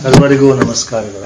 ಸರ್ವರಿಗೂ ನಮಸ್ಕಾರಗಳು.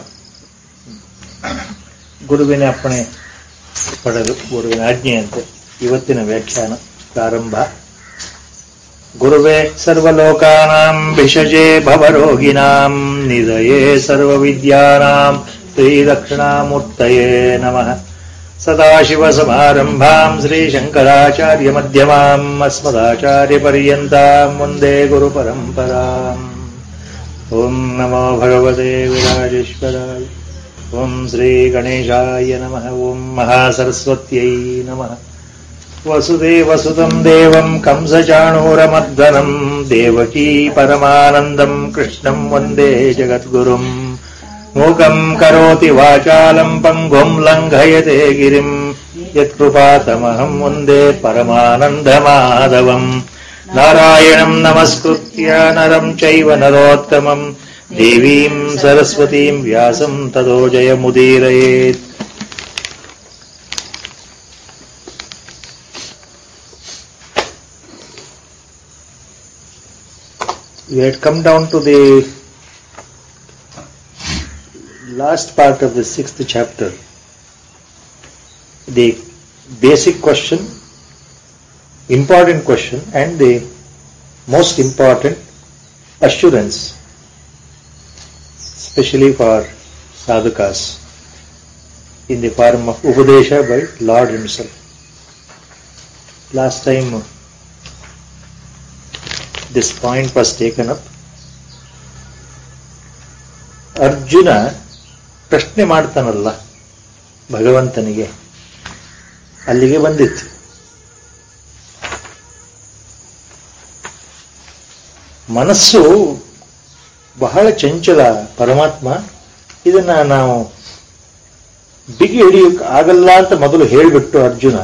ಗುರುವಿನ ಅಪ್ಪಣೆ ಪಡೆದು ಗುರುವಿನ ಆಜ್ಞೆಯಂತೆ ಇವತ್ತಿನ ವ್ಯಾಖ್ಯಾನ ಪ್ರಾರಂಭ. ಗುರುವೇ ಸರ್ವಲೋಕಾನಾಂ ಭಿಷಜೇ ಭವರೋಗಿಣಾಂ ನಿಧಯೇ ಸರ್ವವಿದ್ಯಾನಾಂ ಶ್ರೀದಕ್ಷಿಣಾಮೂರ್ತಯೇ ನಮಃ. ಸದಾಶಿವಸಮಾರಂಭಾಂ ಶ್ರೀಶಂಕರಾಚಾರ್ಯಮಧ್ಯಮಾಂ ಅಸ್ಮದಾಚಾರ್ಯಪರ್ಯಂತಾಂ ವಂದೇ ಗುರುಪರಂಪರಾಂ. ಓಂ ನಮೋ ಭಗವತೆ ವಿರಾಜೇಶ್ವರಾಯ. ಓಂ ಶ್ರೀ ಗಣೇಶಾಯ ನಮಃ. ಓಂ ಮಹಾಸರಸ್ವತ್ಯೈ ನಮಃ. ವಸುದೇವಸುತಂ ದೇವಂ ಕಂಸಚಾಣೂರಮರ್ದನಂ ದೇವಕೀ ಪರಮಾನಂದಂ ಕೃಷ್ಣಂ ವಂದೇ ಜಗದ್ಗುರುಂ. ಮೂಕಂ ಕರೋತಿ ವಾಚಾಲಂ ಪಂಗುಂ ಲಂಘಯತೆ ಗಿರಿಂ ಯತ್ಕೃಪಾತಮಹಂ ವಂದೇ ಪರಮಾನಂದಮಾಧವಂ. ನಾರಾಯಣಂ ನಮಸ್ಕೃತ್ಯ ನರಂ ಚೈವ ನರೋತ್ತಮಂ ದೇವೀಂ ಸರಸ್ವತೀಂ ವ್ಯಾಸಂ ತದೋ ಜಯಮುದೀರಯೇತ್. We had come down to the last part of the 6th chapter. The basic question, important question, and the most important assurance, especially for sadhakas, in the form of Upadesha by Lord himself. Last time this point was taken up. Arjuna ಪ್ರಶ್ನೆ ಮಾಡ್ತಾನಲ್ಲ ಭಗವಂತನಿಗೆ, ಅಲ್ಲಿಗೆ ಬಂದಿತ್ತು. ಮನಸ್ಸು ಬಹಳ ಚಂಚಲ ಪರಮಾತ್ಮ, ಇದನ್ನ ನಾವು ಬಿಗಿ ಹಿಡಿಯೋಕೆ ಆಗಲ್ಲ ಅಂತ ಮೊದಲು ಹೇಳಿಬಿಟ್ಟು ಅರ್ಜುನ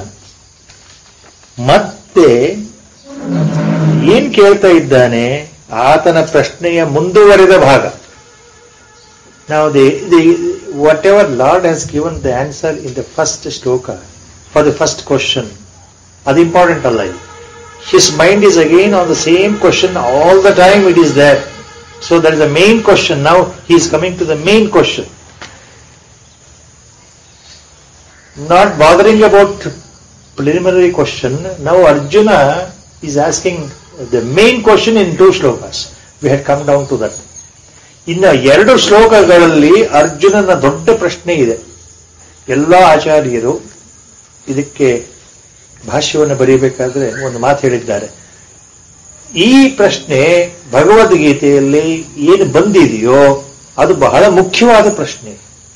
ಮತ್ತೆ ಏನ್ ಕೇಳ್ತಾ ಇದ್ದಾನೆ, ಆತನ ಪ್ರಶ್ನೆಯ ಮುಂದುವರೆದ ಭಾಗ. Now whatever Lord has given the answer in the first shloka for the first question, ಅದು ಇಂಪಾರ್ಟೆಂಟ್ ಅಲ್ಲ. His mind is again on the same question all the time, it is there. So that is the main question. Now he is coming to the main question. Not bothering about preliminary question. Now Arjuna is asking the main question in 2 shlokas. We had come down to that. ಇನ್ನು 2 ಶ್ಲೋಕಗಳಲ್ಲಿ ಅರ್ಜುನನ ದೊಡ್ಡ ಪ್ರಶ್ನೆ ಇದೆ. ಎಲ್ಲ ಆಚಾರ್ಯರು ಇದಕ್ಕೆ ಭಾಷ್ಯವನ್ನು ಬರೀಬೇಕಾದ್ರೆ ಒಂದು ಮಾತು ಹೇಳಿದ್ದಾರೆ. ಈ ಪ್ರಶ್ನೆ ಭಗವದ್ಗೀತೆಯಲ್ಲಿ ಏನು ಬಂದಿದೆಯೋ ಅದು ಬಹಳ ಮುಖ್ಯವಾದ ಪ್ರಶ್ನೆ.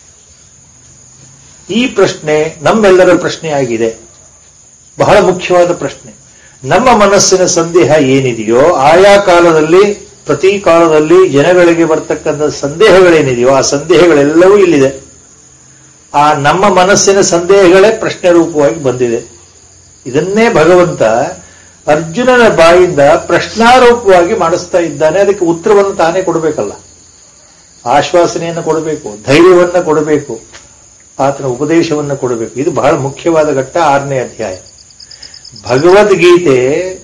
ಈ ಪ್ರಶ್ನೆ ನಮ್ಮೆಲ್ಲರ ಪ್ರಶ್ನೆ ಆಗಿದೆ, ಬಹಳ ಮುಖ್ಯವಾದ ಪ್ರಶ್ನೆ. ನಮ್ಮ ಮನಸ್ಸಿನ ಸಂದೇಹ ಏನಿದೆಯೋ, ಆಯಾ ಕಾಲದಲ್ಲಿ ಪ್ರತಿ ಕಾಲದಲ್ಲಿ ಜನಗಳಿಗೆ ಬರ್ತಕ್ಕಂಥ ಸಂದೇಹಗಳೇನಿದೆಯೋ ಆ ಸಂದೇಹಗಳೆಲ್ಲವೂ ಇಲ್ಲಿದೆ. ಆ ನಮ್ಮ ಮನಸ್ಸಿನ ಸಂದೇಹಗಳೇ ಪ್ರಶ್ನೆ ರೂಪವಾಗಿ ಬಂದಿದೆ. ಇದನ್ನೇ ಭಗವಂತ ಅರ್ಜುನನ ಬಾಯಿಂದ ಪ್ರಶ್ನಾರೂಪವಾಗಿ ಮಾಡಿಸ್ತಾ ಇದ್ದಾನೆ. ಅದಕ್ಕೆ ಉತ್ತರವನ್ನು ತಾನೇ ಕೊಡಬೇಕಲ್ಲ, ಆಶ್ವಾಸನೆಯನ್ನು ಕೊಡಬೇಕು, ಧೈರ್ಯವನ್ನ ಕೊಡಬೇಕು, ಆತನ ಉಪದೇಶವನ್ನು ಕೊಡಬೇಕು. ಇದು ಬಹಳ ಮುಖ್ಯವಾದ ಘಟ್ಟ. 6ನೇ ಅಧ್ಯಾಯ ಭಗವದ್ಗೀತೆ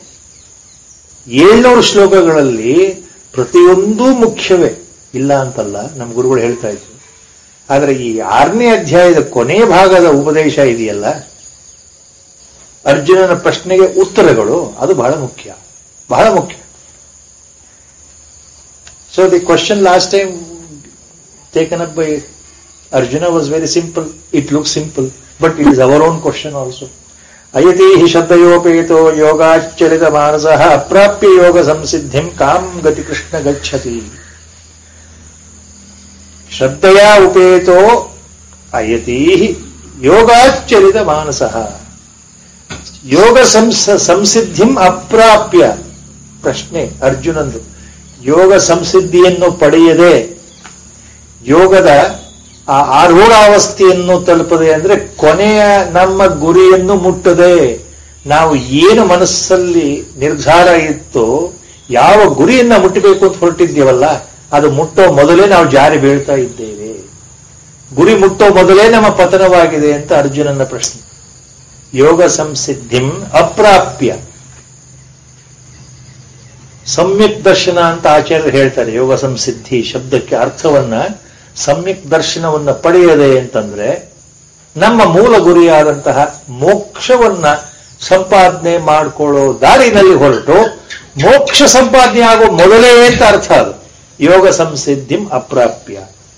700 ಶ್ಲೋಕಗಳಲ್ಲಿ ಪ್ರತಿಯೊಂದೂ ಮುಖ್ಯವೇ, ಇಲ್ಲ ಅಂತಲ್ಲ, ನಮ್ಮ ಗುರುಗಳು ಹೇಳ್ತಾ ಇದ್ರು. ಆದರೆ ಈ 6ನೇ ಅಧ್ಯಾಯದ ಕೊನೆ ಭಾಗದ ಉಪದೇಶ ಇದೆಯಲ್ಲ, ಅರ್ಜುನನ ಪ್ರಶ್ನೆಗೆ ಉತ್ತರಗಳು, ಅದು ಬಹಳ ಮುಖ್ಯ, ಬಹಳ ಮುಖ್ಯ. So the question last time taken up by Arjuna was very simple. It looks simple, but it is our own question also. Ayati hi shabdayopeto yogachcharita manasah aprapya yoga samsiddhim kam gati krishna gacchati. Shabdaya upeto ayati yogachcharita manasah yoga samsiddhim aprapya. ಪ್ರಶ್ನೆ ಅರ್ಜುನಂದು. ಯೋಗ ಸಂಸಿದ್ಧಿಯನ್ನು ಪಡೆಯದೆ, ಯೋಗದ ಆ ಆರೂಢಾವಸ್ಥೆಯನ್ನು ತಲುಪದೆ, ಅಂದ್ರೆ ಕೊನೆಯ ನಮ್ಮ ಗುರಿಯನ್ನು ಮುಟ್ಟದೆ, ನಾವು ಏನು ಮನಸ್ಸಲ್ಲಿ ನಿರ್ಧಾರ ಇತ್ತು, ಯಾವ ಗುರಿಯನ್ನ ಮುಟ್ಟಬೇಕು ಅಂತ ಹೊರಟಿದ್ದೇವಲ್ಲ, ಅದು ಮುಟ್ಟೋ ಮೊದಲೇ ನಾವು ಜಾರಿ ಬೀಳ್ತಾ ಇದ್ದೇವೆ. ಗುರಿ ಮುಟ್ಟೋ ಮೊದಲೇ ನಮ್ಮ ಪತನವಾಗಿದೆ ಅಂತ ಅರ್ಜುನನ ಪ್ರಶ್ನೆ. ಯೋಗ ಸಂಸಿದ್ಧಿಂ ಅಪ್ರಾಪ್ಯ ಸಮ್ಯಕ್ ದರ್ಶನ ಅಂತ ಆಚಾರ್ಯರು ಹೇಳ್ತಾರೆ. ಯೋಗ ಸಂಸಿದ್ಧಿ ಶಬ್ದಕ್ಕೆ ಅರ್ಥವನ್ನ ಸಮ್ಯಕ್ ದರ್ಶನವನ್ನ ಪಡೆಯದೆ ಅಂತಂದ್ರೆ ನಮ್ಮ ಮೂಲ ಗುರಿಯಾದಂತಹ ಮೋಕ್ಷವನ್ನ ಸಂಪಾದನೆ ಮಾಡಿಕೊಳ್ಳೋ ದಾರಿನಲ್ಲಿ ಹೊರಟು ಮೋಕ್ಷ ಸಂಪಾದನೆ ಆಗೋ ಮೊದಲೇ ಅಂತ ಅರ್ಥ. ಅದು ಯೋಗ ಸಂಸಿದ್ಧಿಂ ಅಪ್ರಾಪ್ಯ.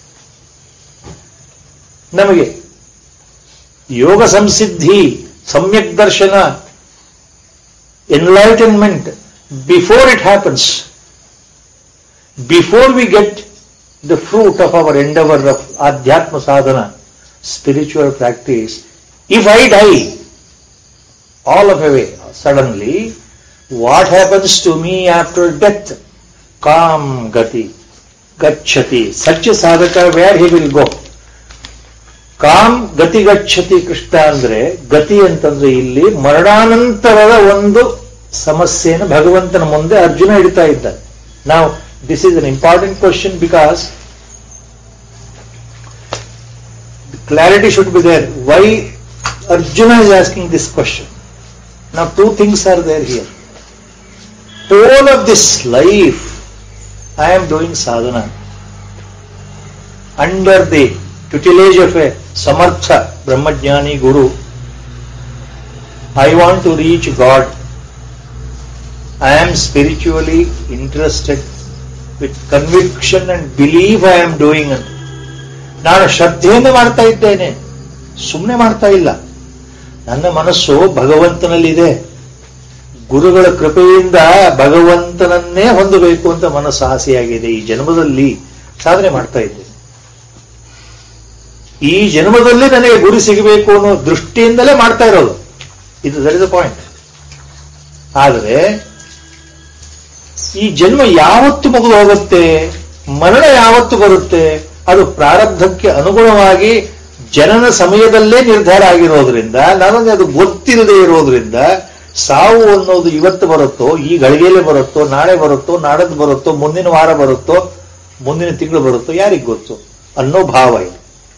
ನಮಗೆ ಯೋಗ ಸಂಸಿದ್ಧಿ, ಸಮ್ಯಕ್ ದರ್ಶನ, enlightenment before it happens, before we get the fruit of our endeavour of ಆಧ್ಯಾತ್ಮ ಸಾಧನ, spiritual practice, if I die all of away suddenly, what happens to me after death? Kam gati gacchati. Such a sadhaka, where he will go? Kam gati gacchati. Krishna andre gati ಅಂತಂದ್ರೆ ಇಲ್ಲಿ ಮರಣಾನಂತರದ ಒಂದು ಸಮಸ್ಯೆಯನ್ನು ಭಗವಂತನ ಮುಂದೆ ಅರ್ಜುನ ಇಡ್ತಾ ಇದ್ದಾನೆ. Now this is an important question because clarity should be there. Why Arjuna is asking this question? Now two things are there here. All of this life I am doing sadhana under the tutelage of a samartha brahmajnani guru. I want to reach God. I am spiritually interested with conviction and belief I am doing it. ನಾನು ಶ್ರದ್ಧೆಯಿಂದ ಮಾಡ್ತಾ ಇದ್ದೇನೆ, ಸುಮ್ಮನೆ ಮಾಡ್ತಾ ಇಲ್ಲ. ನನ್ನ ಮನಸ್ಸು ಭಗವಂತನಲ್ಲಿದೆ. ಗುರುಗಳ ಕೃಪೆಯಿಂದ ಭಗವಂತನನ್ನೇ ಹೊಂದಬೇಕು ಅಂತ ಮನಸ್ಸು ಆಸೆಯಾಗಿದೆ. ಈ ಜನ್ಮದಲ್ಲಿ ಸಾಧನೆ ಮಾಡ್ತಾ ಇದ್ದೇನೆ. ಈ ಜನ್ಮದಲ್ಲಿ ನನಗೆ ಗುರಿ ಸಿಗಬೇಕು ಅನ್ನೋ ದೃಷ್ಟಿಯಿಂದಲೇ ಮಾಡ್ತಾ ಇರೋದು. ಇದು ದಟ್ ಇಸ್ ದ ಪಾಯಿಂಟ್. ಆದರೆ ಈ ಜನ್ಮ ಯಾವತ್ತು ಮುಗಿದು ಹೋಗುತ್ತೆ, ಮರಣ ಯಾವತ್ತು ಬರುತ್ತೆ, ಅದು ಪ್ರಾರಬ್ಧಕ್ಕೆ ಅನುಗುಣವಾಗಿ ಜನನ ಸಮಯದಲ್ಲೇ ನಿರ್ಧಾರ ಆಗಿರೋದ್ರಿಂದ, ನನಗೆ ಅದು ಗೊತ್ತಿಲ್ಲದೆ ಇರೋದ್ರಿಂದ, ಸಾವು ಅನ್ನೋದು ಇವತ್ತು ಬರುತ್ತೋ, ಈ ಗಳಿಗೆಯಲ್ಲೇ ಬರುತ್ತೋ, ನಾಳೆ ಬರುತ್ತೋ, ನಾಡದ್ದು ಬರುತ್ತೋ, ಮುಂದಿನ ವಾರ ಬರುತ್ತೋ, ಮುಂದಿನ ತಿಂಗಳು ಬರುತ್ತೋ, ಯಾರಿಗ್ ಗೊತ್ತು ಅನ್ನೋ ಭಾವ ಇದು.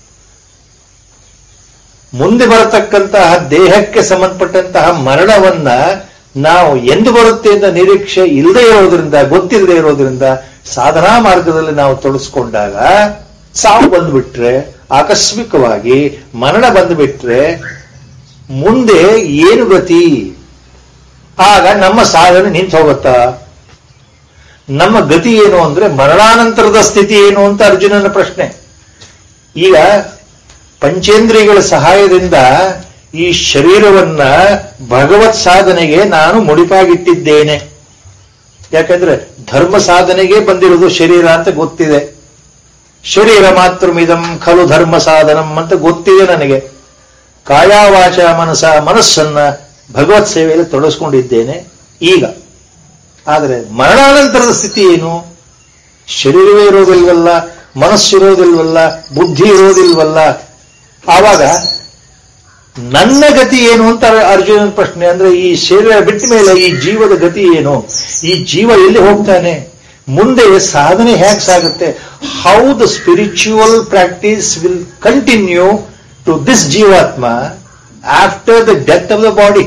ಮುಂದೆ ಬರತಕ್ಕಂತಹ ದೇಹಕ್ಕೆ ಸಂಬಂಧಪಟ್ಟಂತಹ ಮರಣವನ್ನ ನಾವು ಎಂದು ಬರುತ್ತೆ ಅಂತ ನಿರೀಕ್ಷೆ ಇಲ್ಲದೆ ಇರೋದ್ರಿಂದ, ಗೊತ್ತಿಲ್ಲದೆ ಇರೋದ್ರಿಂದ ಸಾಧನಾ ಮಾರ್ಗದಲ್ಲಿ ನಾವು ತೊಡಸ್ಕೊಂಡಾಗ ಸಾವು ಬಂದ್ಬಿಟ್ರೆ, ಆಕಸ್ಮಿಕವಾಗಿ ಮರಣ ಬಂದ್ಬಿಟ್ರೆ ಮುಂದೆ ಏನು ಗತಿ? ಆಗ ನಮ್ಮ ಸಾಧನೆ ನಿಂತು ಹೋಗುತ್ತಾ? ನಮ್ಮ ಗತಿ ಏನು ಅಂದ್ರೆ ಮರಣಾನಂತರದ ಸ್ಥಿತಿ ಏನು ಅಂತ ಅರ್ಜುನನ ಪ್ರಶ್ನೆ. ಈಗ ಪಂಚೇಂದ್ರಿಯಗಳ ಸಹಾಯದಿಂದ ಈ ಶರೀರವನ್ನ ಭಗವತ್ ಸಾಧನೆಗೆ ನಾನು ಮುಡಿಪಾಗಿಟ್ಟಿದ್ದೇನೆ. ಯಾಕಂದ್ರೆ ಧರ್ಮ ಸಾಧನೆಗೆ ಬಂದಿರೋದು ಶರೀರ ಅಂತ ಗೊತ್ತಿದೆ. ಶರೀರ ಮಾತ್ರಮಿದಂ ಖಲು ಧರ್ಮ ಸಾಧನಂ ಅಂತ ಗೊತ್ತಿದೆ ನನಗೆ. ಕಾಯಾವಾಚ ಮನಸ್ಸನ್ನ ಭಗವತ್ ಸೇವೆಯಲ್ಲಿ ತೊಡಸ್ಕೊಂಡಿದ್ದೇನೆ ಈಗ. ಆದರೆ ಮರಣಾನಂತರದ ಸ್ಥಿತಿ ಏನು? ಶರೀರವೇ ಇರೋದಿಲ್ವಲ್ಲ, ಮನಸ್ಸಿರೋದಿಲ್ವಲ್ಲ, ಬುದ್ಧಿ ಇರೋದಿಲ್ವಲ್ಲ. ಆವಾಗ ನನ್ನ ಗತಿ ಏನು ಅಂತ ಅರ್ಜುನನ ಪ್ರಶ್ನೆ. ಅಂದ್ರೆ ಈ ಶರೀರ ಬಿಟ್ಟ ಮೇಲೆ ಈ ಜೀವದ ಗತಿ ಏನು? ಈ ಜೀವ ಎಲ್ಲಿ ಹೋಗ್ತಾನೆ? ಮುಂದೆ ಸಾಧನೆ ಹೇಗೆ ಸಾಗುತ್ತೆ? How the spiritual practice will continue to this ಜೀವಾತ್ಮ after the death of the body?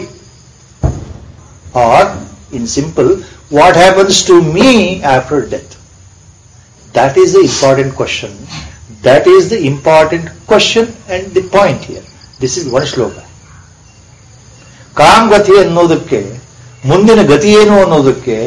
Or in simple, what happens to me after death? That is the important question. That is the important question and the point here. This is one shloka. ಕಾಮ್ ಗತಿ ಅನ್ನೋದಕ್ಕೆ, ಮುಂದಿನ ಗತಿ ಏನು ಅನ್ನೋದಕ್ಕೆ,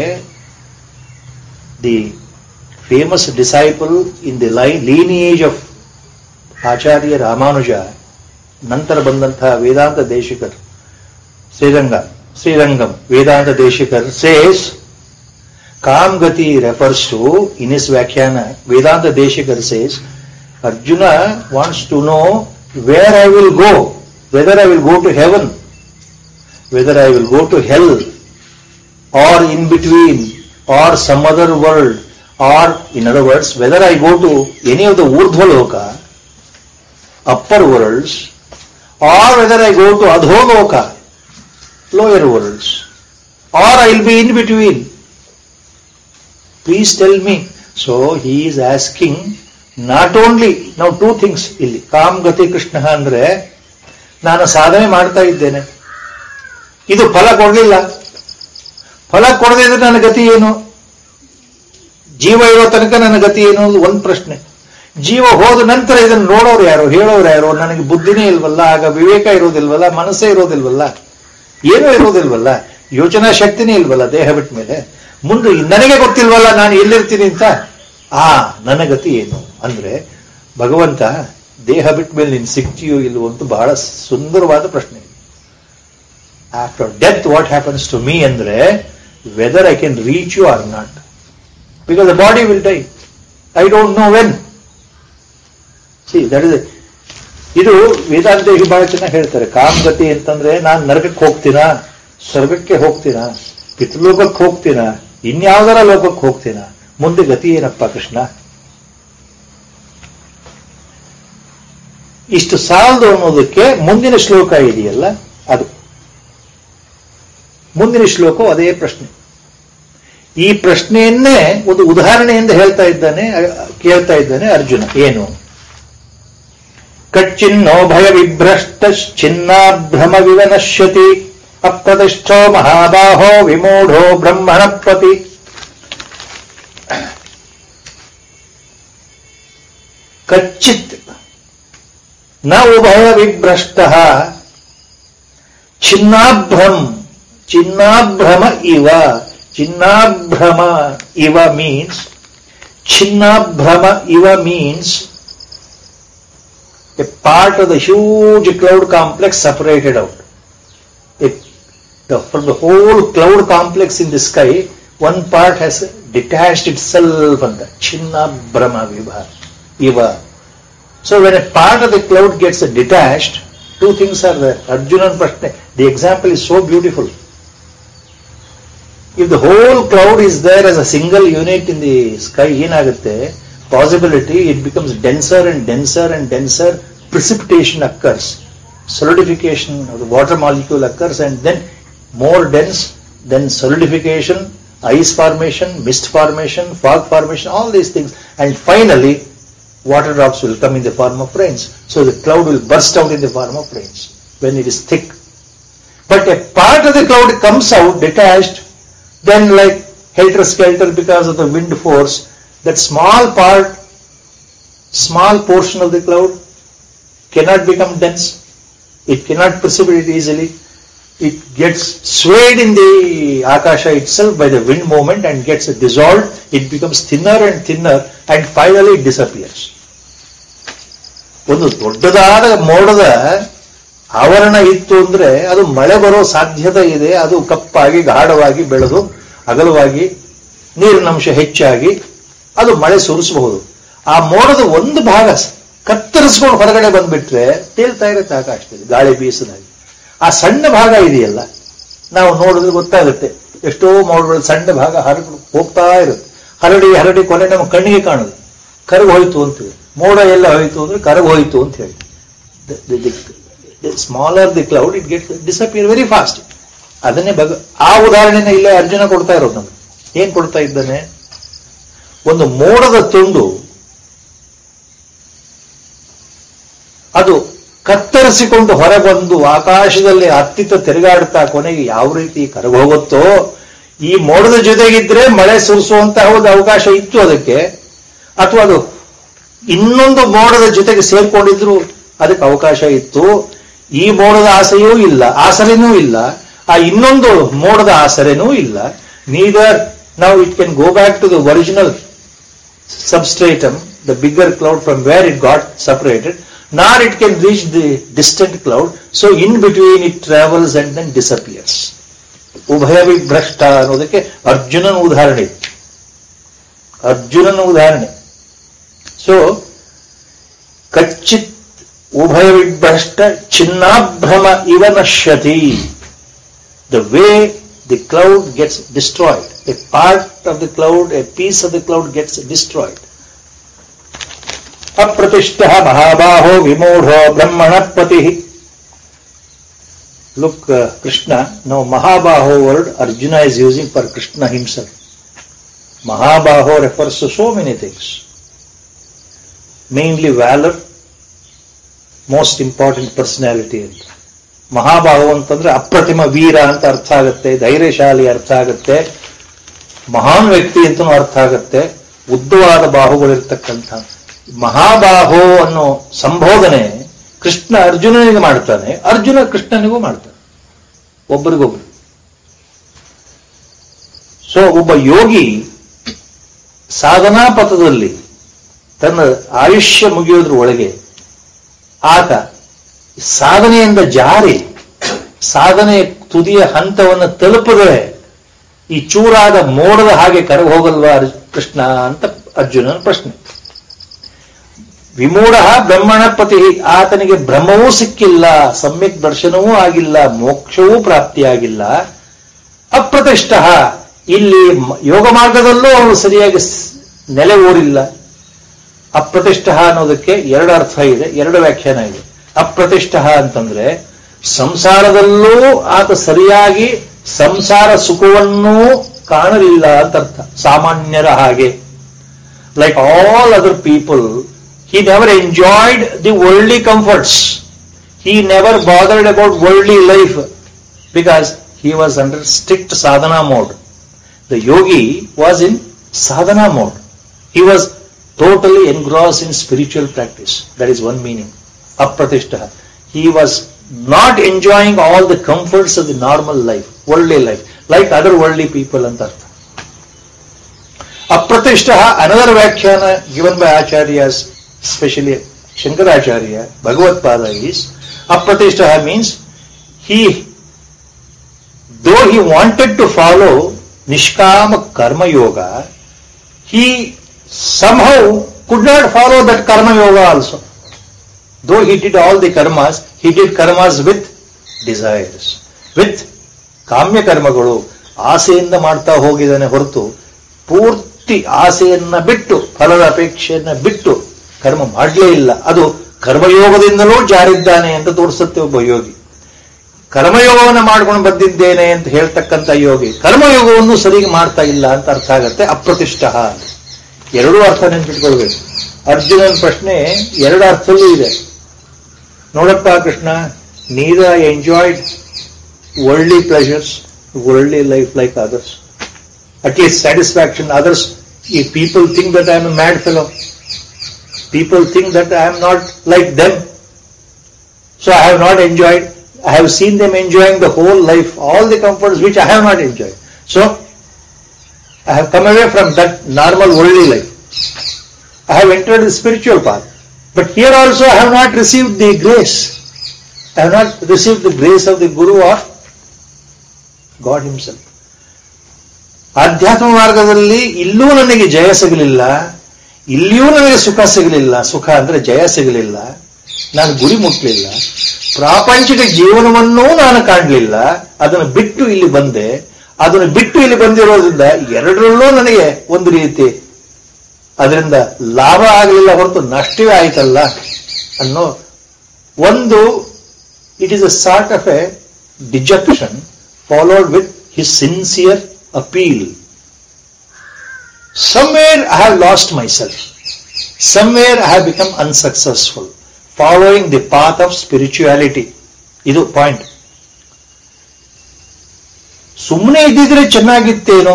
the famous disciple in the lineage of Acharya Ramanuja, ನಂತರ ಬಂದಂತಹ Vedanta Desikar, Srirangam Vedanta ದೇಶಿಕರ್ says ಕಾಮ್ ಗತಿ refers to, in his ವ್ಯಾಖ್ಯಾನ, Vedanta Desikar says, Arjuna wants to know where I will go, whether I will go to heaven, whether I will go to hell, or in between, or some other world, or in other words, whether I go to any of the urdhvaloka, upper worlds, or whether I go to adholoka, lower worlds, or I will be in between. Please tell me. So he is asking not only, now two things ಇಲ್ಲಿ. ಕಾಮ್ ಗತಿ ಕೃಷ್ಣ ಅಂದ್ರೆ, ನಾನು ಸಾಧನೆ ಮಾಡ್ತಾ ಇದ್ದೇನೆ, ಇದು ಫಲ ಕೊಡಲಿಲ್ಲ, ಫಲ ಕೊಡದಿದ್ರೆ ನನ್ನ ಗತಿ ಏನು? ಜೀವ ಇರೋ ತನಕ ನನ್ನ ಗತಿ ಏನು ಒಂದು ಪ್ರಶ್ನೆ. ಜೀವ ಹೋದ ನಂತರ ಇದನ್ನು ನೋಡೋರು ಯಾರು, ಹೇಳೋರು ಯಾರು? ನನಗೆ ಬುದ್ಧಿನೇ ಇಲ್ವಲ್ಲ, ಆಗ ವಿವೇಕ ಇರೋದಿಲ್ವಲ್ಲ, ಮನಸ್ಸೇ ಇರೋದಿಲ್ವಲ್ಲ, ಏನೂ ಇರೋದಿಲ್ವಲ್ಲ, ಯೋಚನಾ ಶಕ್ತಿನೇ ಇಲ್ವಲ್ಲ ದೇಹ ಬಿಟ್ಟ ಮೇಲೆ. ಮುಂದೆ ನನಗೆ ಗೊತ್ತಿಲ್ವಲ್ಲ ನಾನು ಎಲ್ಲಿರ್ತೀನಿ ಅಂತ. ನನ್ನ ಗತಿ ಏನು ಅಂದ್ರೆ ಭಗವಂತ ದೇಹ ಬಿಟ್ಟ ಮೇಲೆ ನೀನು ಸಿಗ್ತೀಯೋ ಇಲ್ವೋ ಅಂತ ಬಹಳ ಸುಂದರವಾದ ಪ್ರಶ್ನೆ. After death what happens to me ಅಂದ್ರೆ whether I can reach you R not, because the body will die, I don't know when. That is ಇದು ವೇದಾಂತೇಹಿ ಬಹಳ ಚೆನ್ನಾಗಿ ಹೇಳ್ತಾರೆ. ಕಾಮಗತಿ ಅಂತಂದ್ರೆ ನಾನು ನರಕಕ್ಕೆ ಹೋಗ್ತೀನಾ, ಸ್ವರ್ಗಕ್ಕೆ ಹೋಗ್ತೀನಾ, ಪಿತೃಲೋಕಕ್ಕೆ ಹೋಗ್ತೀನಾ, ಇನ್ಯಾವುದರ ಲೋಕಕ್ಕೆ ಹೋಗ್ತೀನಾ, ಮುಂದೆ ಗತಿ ಏನಪ್ಪ ಕೃಷ್ಣ? ಇಷ್ಟು ಸಾಲದು ಅನ್ನೋದಕ್ಕೆ ಮುಂದಿನ ಶ್ಲೋಕ ಇದೆಯಲ್ಲ, ಅದು ಮುಂದಿನ ಶ್ಲೋಕ ಅದೇ ಪ್ರಶ್ನೆ. ಈ ಪ್ರಶ್ನೆಯನ್ನೇ ಒಂದು ಉದಾಹರಣೆಯಿಂದ ಕೇಳ್ತಾ ಇದ್ದಾನೆ ಅರ್ಜುನ. ಏನು? ಕಚ್ಚಿನ್ನೋ ಭಯ ವಿಭ್ರಷ್ಟ ಚಿನ್ನಾಭ್ರಮ ವಿವನಶ್ಯತಿ ಅಪ್ರತಿಷ್ಠೋ ಮಹಾಬಾಹೋ ವಿಮೂಢೋ ಬ್ರಹ್ಮಣಪತಿ. ಕಚ್ಚಿತ್ ನ ಉಭಯ ವಿಭ್ರಷ್ಟ ಚಿನ್ನಾಭ್ರಮ ಇವ. ಚಿನ್ನಾಭ್ರಮ ಇವ means a part of the huge cloud complex separated out. From the whole cloud complex in the sky, one part has detached itself from the Chinna Brahma Iva. So when a part of the cloud gets detached, two things are there. Arjuna and Prashna, the example is so beautiful. If the whole cloud is there as a single unit in the sky, possibility it becomes denser and denser and denser. Precipitation occurs, solidification of the water molecule occurs, and then more dense, then solidification, ice formation, mist formation, fog formation, all these things, and finally water drops will come in the form of rains. So the cloud will burst out in the form of rains when it is thick. But a part of the cloud comes out detached, then like helter-skelter because of the wind force, that small portion of the cloud cannot become dense. It cannot precipitate easily. It gets swayed in the akasha itself by the wind movement and gets dissolved. It becomes thinner and thinner and finally it disappears. ಒಂದು ದೊಡ್ಡದಾದ ಮೋಡದ ಆವರಣ ಇತ್ತು ಅಂದ್ರೆ ಅದು ಮಳೆ ಬರೋ ಸಾಧ್ಯತೆ ಇದೆ. ಅದು ಕಪ್ಪಾಗಿ ಗಾಢವಾಗಿ ಬೆಳೆದು ಅಗಲವಾಗಿ ನೀರಿನಂಶ ಹೆಚ್ಚಾಗಿ ಅದು ಮಳೆ ಸುರಿಸಬಹುದು. ಆ ಮೋಡದ ಒಂದು ಭಾಗ ಕತ್ತರಿಸ್ಕೊಂಡು ಹೊರಗಡೆ ಬಂದ್ಬಿಟ್ರೆ ತೇಲ್ತಾ ಇರುತ್ತೆ ಆಕಾಶದಲ್ಲಿ ಗಾಳಿ ಬೀಸದಾಗಿ. ಆ ಸಣ್ಣ ಭಾಗ ಇದೆಯಲ್ಲ, ನಾವು ನೋಡಿದ್ರೆ ಗೊತ್ತಾಗುತ್ತೆ. ಎಷ್ಟೋ ಮೋಡಗಳು ಸಣ್ಣ ಭಾಗ ಹರಡು ಹೋಗ್ತಾ ಇರುತ್ತೆ. ಹರಡಿ ಕೊನೆ ನಮ್ಮ ಕಣ್ಣಿಗೆ ಕಾಣುದು, ಕರಗು ಹೋಯ್ತು ಅಂತೀವಿ. ಮೋಡ ಎಲ್ಲ ಹೋಯ್ತು ಅಂದ್ರೆ ಕರಗು ಹೋಯ್ತು ಅಂತ ಹೇಳಿ. Smaller the cloud it get disappear very fast. ಅದನ್ನೇ ಆ ಉದಾಹರಣೆನ ಇಲ್ಲೇ ಅರ್ಜುನ ಕೊಡ್ತಾ ಇರೋದು ನಮ್ಗೆ. ಏನ್ ಕೊಡ್ತಾ ಇದ್ದಾನೆ? ಒಂದು ಮೋಡದ ತುಂಡು ಅದು ಕತ್ತರಿಸಿಕೊಂಡು ಹೊರಬಂದು ಆಕಾಶದಲ್ಲಿ ಹತ್ತಿತ್ತ ತಿರುಗಾಡ್ತಾ ಕೊನೆಗೆ ಯಾವ ರೀತಿ ಕರಗೋಗುತ್ತೋ, ಈ ಮೋಡದ ಜೊತೆಗಿದ್ರೆ ಮಳೆ ಸುರಿಸುವಂತಹ ಒಂದು ಅವಕಾಶ ಇತ್ತು ಅದಕ್ಕೆ, ಅಥವಾ ಅದು ಇನ್ನೊಂದು ಮೋಡದ ಜೊತೆಗೆ ಸೇರ್ಕೊಂಡಿದ್ರು ಅದಕ್ಕೆ ಅವಕಾಶ ಇತ್ತು. ಈ ಮೋಡದ ಆಸರೆನೂ ಇಲ್ಲ, ಆ ಇನ್ನೊಂದು ಮೋಡದ ಆಸರೆನೂ ಇಲ್ಲ. Neither now it can go back to the original substratum, the bigger cloud from where it got separated, nor it can reach the distant cloud. So in between it travels and then disappears. Ubhaya vibhrashta ಅನ್ನೋದಕ್ಕೆ ಅರ್ಜುನನ ಉದಾಹರಣೆ. So ಕಚ್ಚಿತ್ ಉಭಯ ವಿಭ್ರಷ್ಟ ಚಿನ್ನಾಭ್ರಮ ಇವ ನಶ್ಯತಿ. The way the cloud gets destroyed, a part of the cloud, a piece of the cloud gets destroyed. Apratishthah mahabaho vimodho brahmanapati. Look, Krishna, now mahabaho word Arjuna is using for Krishna himself. Mahabaho refers to so many things. Mainly valor, most important personality. Mahabahu ಅಂತಂದ್ರೆ ಅಪ್ರತಿಮ ವೀರ ಅಂತ ಅರ್ಥ ಆಗುತ್ತೆ, ಧೈರ್ಯಶಾಲಿ ಅರ್ಥ ಆಗುತ್ತೆ, ಮಹಾನ್ ವ್ಯಕ್ತಿ ಅಂತನೂ ಅರ್ಥ ಆಗುತ್ತೆ, ಉದ್ದವಾದ ಬಾಹುಗಳಿರ್ತಕ್ಕಂಥ ಮಹಾಬಾಹೋ ಅನ್ನೋ ಸಂಬೋಧನೆ ಕೃಷ್ಣ ಅರ್ಜುನನಿಗೆ ಮಾಡ್ತಾನೆ, ಅರ್ಜುನ ಕೃಷ್ಣನಿಗೂ ಮಾಡ್ತಾನೆ, ಒಬ್ಬರಿಗೊಬ್ಬರು. ಸೊ ಒಬ್ಬ ಯೋಗಿ ಸಾಧನಾ ಪಥದಲ್ಲಿ ತನ್ನ ಆಯುಷ್ಯ ಮುಗಿಯೋದ್ರ ಒಳಗೆ ಆತ ಸಾಧನೆಯಿಂದ ಜಾರಿ ಸಾಧನೆಯ ತುದಿಯ ಹಂತವನ್ನು ತಲುಪದೆ ಈ ಚೂರಾದ ಮೋಡದ ಹಾಗೆ ಕರಗಿ ಹೋಗಲ್ವಾ ಕೃಷ್ಣ ಅಂತ ಅರ್ಜುನನ ಪ್ರಶ್ನೆ. ವಿಮೂಢ ಬ್ರಹ್ಮಣ ಪತಿ, ಆತನಿಗೆ ಬ್ರಹ್ಮವೂ ಸಿಕ್ಕಿಲ್ಲ, ಸಮ್ಯಕ್ ದರ್ಶನವೂ ಆಗಿಲ್ಲ, ಮೋಕ್ಷವೂ ಪ್ರಾಪ್ತಿಯಾಗಿಲ್ಲ. ಅಪ್ರತಿಷ್ಠ, ಇಲ್ಲಿ ಯೋಗ ಮಾರ್ಗದಲ್ಲೂ ಅವನು ಸರಿಯಾಗಿ ನೆಲೆ ಊರಿಲ್ಲ. ಅಪ್ರತಿಷ್ಠ ಅನ್ನೋದಕ್ಕೆ ಎರಡು ಅರ್ಥ ಇದೆ, ಎರಡು ವ್ಯಾಖ್ಯಾನ ಇದೆ. ಅಪ್ರತಿಷ್ಠ ಅಂತಂದ್ರೆ ಸಂಸಾರದಲ್ಲೂ ಆತ ಸರಿಯಾಗಿ ಸಂಸಾರ ಸುಖವನ್ನೂ ಕಾಣಲಿಲ್ಲ ಅಂತ ಅರ್ಥ. ಸಾಮಾನ್ಯರ ಹಾಗೆ, like all other people, he never enjoyed the worldly comforts. He never bothered about worldly life because he was under strict sadhana mode. The yogi was in sadhana mode. He was totally engrossed in spiritual practice. That is one meaning. Apratishta. He was not enjoying all the comforts of the normal life, worldly life, like other worldly people and artha. Apratishta, another vyakhana given by acharyas, especially Shankaracharya, Bhagavad Pada, is Apratishta means though he wanted to follow Nishkama Karma Yoga, he somehow could not follow that Karma Yoga also. Though he did all the karmas, he did karmas with desires, with ಕಾಮ್ಯ ಕರ್ಮಗಳು. ಆಸೆಯಿಂದ ಮಾಡ್ತಾ ಹೋಗಿದ್ದಾನೆ ಹೊರತು ಪೂರ್ತಿ ಆಸೆಯನ್ನ ಬಿಟ್ಟು, ಫಲದ ಅಪೇಕ್ಷೆಯನ್ನ ಬಿಟ್ಟು ಕರ್ಮ ಮಾಡಲೇ ಇಲ್ಲ. ಅದು ಕರ್ಮಯೋಗದಿಂದಲೂ ಜಾರಿದ್ದಾನೆ ಅಂತ ತೋರಿಸುತ್ತೆ ಒಬ್ಬ ಯೋಗಿ. ಕರ್ಮಯೋಗವನ್ನು ಮಾಡ್ಕೊಂಡು ಬಂದಿದ್ದೇನೆ ಅಂತ ಹೇಳ್ತಕ್ಕಂಥ ಯೋಗಿ ಕರ್ಮಯೋಗವನ್ನು ಸರಿಗೆ ಮಾಡ್ತಾ ಇಲ್ಲ ಅಂತ ಅರ್ಥ ಆಗತ್ತೆ. ಅಪ್ರತಿಷ್ಠ ಅಂತ ಎರಡೂ ಅರ್ಥ ನೆನ್ಪಿಟ್ಕೊಳ್ಬೇಕು. ಅರ್ಜುನನ ಪ್ರಶ್ನೆ ಎರಡು ಅರ್ಥದಲ್ಲೂ ಇದೆ. ನೋಡಪ್ಪ Krishna, neither I enjoyed worldly pleasures, worldly life like others. At least satisfaction. Others, if people think that I am a mad fellow, people think that I am not like them. So I have not enjoyed. I have seen them enjoying the whole life, all the comforts which I have not enjoyed. So I have come away from that normal worldly life. I have entered the spiritual path. But here also I have not received the grace. I have not received the grace of the Guru or God Himself. ಆಧ್ಯಾತ್ಮ ಮಾರ್ಗದಲ್ಲಿ ಇಲ್ಲೂ ನನಗೆ ಜಯ ಸಿಗಲಿಲ್ಲ, ಇಲ್ಲಿಯೂ ನನಗೆ ಸುಖ ಸಿಗಲಿಲ್ಲ. ಸುಖ ಅಂದ್ರೆ ಜಯ ಸಿಗಲಿಲ್ಲ, ನಾನು ಗುರಿ ಮುಟ್ಟಲಿಲ್ಲ. ಪ್ರಾಪಂಚಿಕ ಜೀವನವನ್ನೂ ನಾನು ಕಾಣಲಿಲ್ಲ, ಅದನ್ನು ಬಿಟ್ಟು ಇಲ್ಲಿ ಬಂದೆ. ಅದನ್ನು ಬಿಟ್ಟು ಇಲ್ಲಿ ಬಂದಿರೋದ್ರಿಂದ ಎರಡರಲ್ಲೂ ನನಗೆ ಒಂದು ರೀತಿ ಅದರಿಂದ ಲಾಭ ಆಗಲಿಲ್ಲ ಹೊರತು ನಷ್ಟವೇ ಆಯ್ತಲ್ಲ ಅನ್ನೋ ಒಂದು, it is a sort of a dejection followed with his sincere appeal. Somewhere I have lost myself. Somewhere I have become unsuccessful following the path of spirituality. ಇದು ಪಾಯಿಂಟ್. ಸುಮ್ಮನೆ ಇದ್ದಿದ್ರೆ ಚೆನ್ನಾಗಿತ್ತೇನೋ.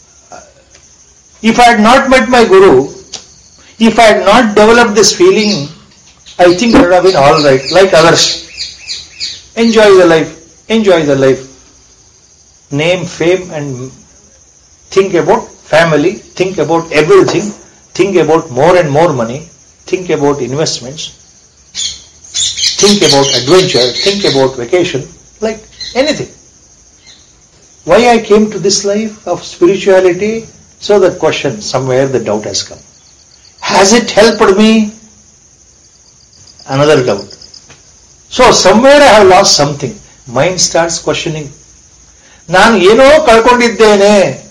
If I had not met my Guru, if I had not developed this feeling, I think it would have been all right, like others. Enjoy the life, enjoy the life. Name, fame, and think about family, think about everything, think about more and more money, think about investments, think about adventure, think about vacation, like anything. Why I came to this life of spirituality? So the question, somewhere the doubt has come. Has it helped me? Another doubt. So somewhere I have lost something. Mind starts questioning. ನಾನು ಏನೋ ಕಳ್ಕೊಂಡಿದ್ದೇನೆ.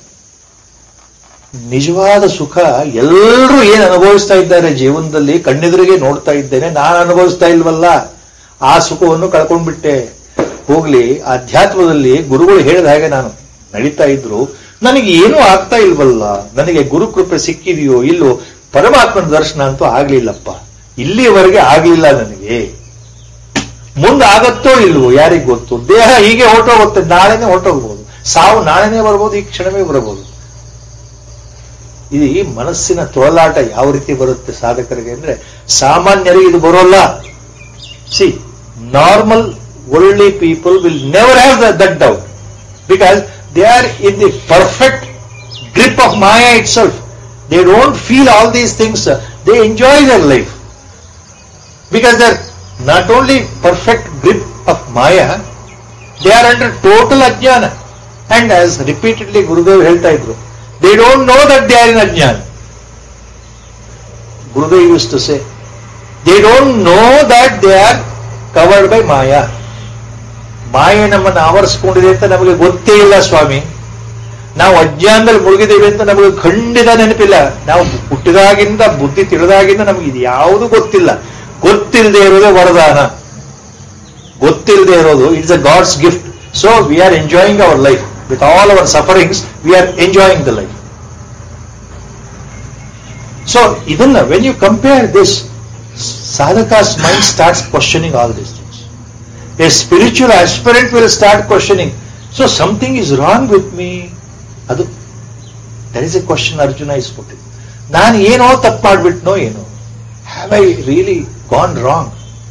ನಿಜವಾದ ಸುಖ ಎಲ್ಲರೂ ಏನು ಅನುಭವಿಸ್ತಾ ಇದ್ದಾರೆ ಜೀವನದಲ್ಲಿ, ಕಣ್ಣೆದುರಿಗೆ ನೋಡ್ತಾ ಇದ್ದೇನೆ, ನಾನು ಅನುಭವಿಸ್ತಾ ಇಲ್ವಲ್ಲ, ಆ ಸುಖವನ್ನು ಕಳ್ಕೊಂಡ್ಬಿಟ್ಟೆ. ಹೋಗ್ಲಿ, ಅಧ್ಯಾತ್ಮದಲ್ಲಿ ಗುರುಗಳು ಹೇಳಿದ ಹಾಗೆ ನಾನು ನಡೀತಾ ಇದ್ರು, ನನಗೆ ಏನೂ ಆಗ್ತಾ ಇಲ್ವಲ್ಲ, ನನಗೆ ಗುರುಕೃಪೆ ಸಿಕ್ಕಿದೆಯೋ ಇಲ್ಲೋ, ಪರಮಾತ್ಮನ ದರ್ಶನ ಅಂತೂ ಆಗ್ಲಿಲ್ಲಪ್ಪ, ಇಲ್ಲಿಯವರೆಗೆ ಆಗ್ಲಿಲ್ಲ ನನಗೆ, ಮುಂದಾಗತ್ತೋ ಇಲ್ವೋ ಯಾರಿಗ್ ಗೊತ್ತು. ದೇಹ ಹೀಗೆ ಹೊರಟೋಗುತ್ತೆ, ನಾಳೆನೇ ಹೊರಟೋಗ್ಬೋದು, ಸಾವು ನಾಳೆನೇ ಬರ್ಬೋದು, ಈ ಕ್ಷಣವೇ ಬರಬಹುದು. ಇದು ಈ ಮನಸ್ಸಿನ ತೊಳಲಾಟ ಯಾವ ರೀತಿ ಬರುತ್ತೆ ಸಾಧಕರಿಗೆ ಅಂದ್ರೆ ಸಾಮಾನ್ಯರಿಗೆ ಇದು ಬರೋಲ್ಲ. See, normal worldly people will never have that doubt because they are in the perfect grip of Maya itself. They don't feel all these things. They enjoy their life because they are not only perfect grip of Maya, they are under total ajnana. And as repeatedly Gurudev ಹೇಳ್ತಾ ಇದ್ರು, they don't know that they are in ajnana. Gurudev used to say, they don't know that they are covered by Maya. ಮಾಯೆ ನಮ್ಮನ್ನು ಆವರಿಸಿಕೊಂಡಿದೆ ಅಂತ ನಮಗೆ ಗೊತ್ತೇ ಇಲ್ಲ ಸ್ವಾಮಿ. ನಾವು ಅಜ್ಞಾನದಲ್ಲಿ ಮುಳುಗಿದ್ದೇವೆ ಅಂತ ನಮಗೆ ಖಂಡಿತ ನೆನಪಿಲ್ಲ. ನಾವು ಹುಟ್ಟಿದಾಗಿಂದ ಬುದ್ಧಿ ತಿಳಿದಾಗಿಂದ ನಮಗೆ ಇದು ಯಾವುದು ಗೊತ್ತಿಲ್ಲ. ಗೊತ್ತಿಲ್ಲದೆ ಇರೋದೇ ವರದಾನ. ಗೊತ್ತಿಲ್ಲದೆ ಇರೋದು it's a God's gift. So we are enjoying our life with all our sufferings. We are enjoying the life. So ಇದನ್ನ when you compare this, sadhaka's mind starts questioning all these things. A spiritual aspirant will start questioning, so something is wrong with me. That is a question Arjuna is putting. ನಾನು ಏನೋ ತಪ್ಪು ಮಾಡಿಬಿಟ್ನೋ ಏನೋ. Have I really gone wrong?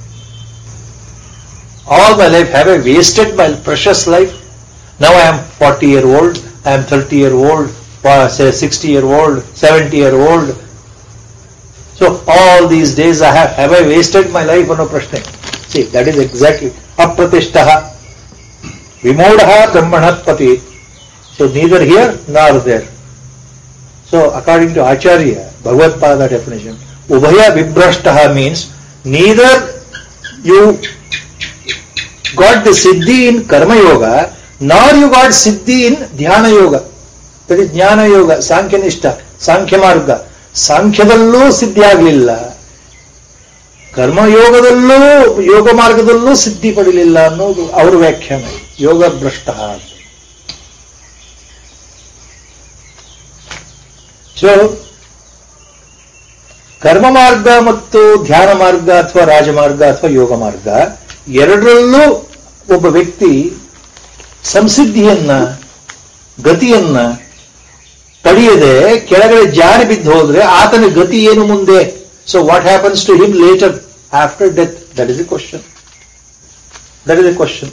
All my life, have I wasted my precious life? Now I am 40-year-old, I am 30-year-old, say 60-year-old, 70-year-old. So all these days have I wasted my life? ಅನ್ನೋ ಪ್ರಶ್ನೆ. See, that is exactly ಅಪ್ರತಿಷ್ಠಃ ವಿಮೂಢಃ ಬ್ರಹ್ಮಣತ್ಪತಿ. So neither here nor there. So according to Acharya, Bhagavad-pada definition, ubhaya vibhrashtah means neither you got the siddhi in karma yoga nor you got siddhi in dhyana yoga. That is jnana yoga, ಸಾಂಖ್ಯನಿಷ್ಠ, ಸಾಂಖ್ಯ ಮಾರ್ಗ. ಸಾಂಖ್ಯದಲ್ಲೂ ಸಿದ್ಧಿ ಆಗಲಿಲ್ಲ, ಕರ್ಮಯೋಗದಲ್ಲೂ ಯೋಗ ಮಾರ್ಗದಲ್ಲೂ ಸಿದ್ಧಿ ಪಡಲಿಲ್ಲ ಅನ್ನೋದು ಅವರ ವ್ಯಾಖ್ಯಾನ. ಯೋಗ ಭ್ರಷ್ಟ ಅಂತ. So ಕರ್ಮ ಮಾರ್ಗ ಮತ್ತು ಧ್ಯಾನ ಮಾರ್ಗ ಅಥವಾ ರಾಜಮಾರ್ಗ ಅಥವಾ ಯೋಗ ಮಾರ್ಗ ಎರಡರಲ್ಲೂ ಒಬ್ಬ ವ್ಯಕ್ತಿ ಸಂಸಿದ್ಧಿಯನ್ನ, ಗತಿಯನ್ನ ಪಡೆಯದೆ ಕೆಳಗಡೆ ಜಾರಿ ಬಿದ್ದು ಹೋದ್ರೆ ಆತನ ಗತಿ ಏನು ಮುಂದೆ? So what happens to him later after death? That is a question. That is a question.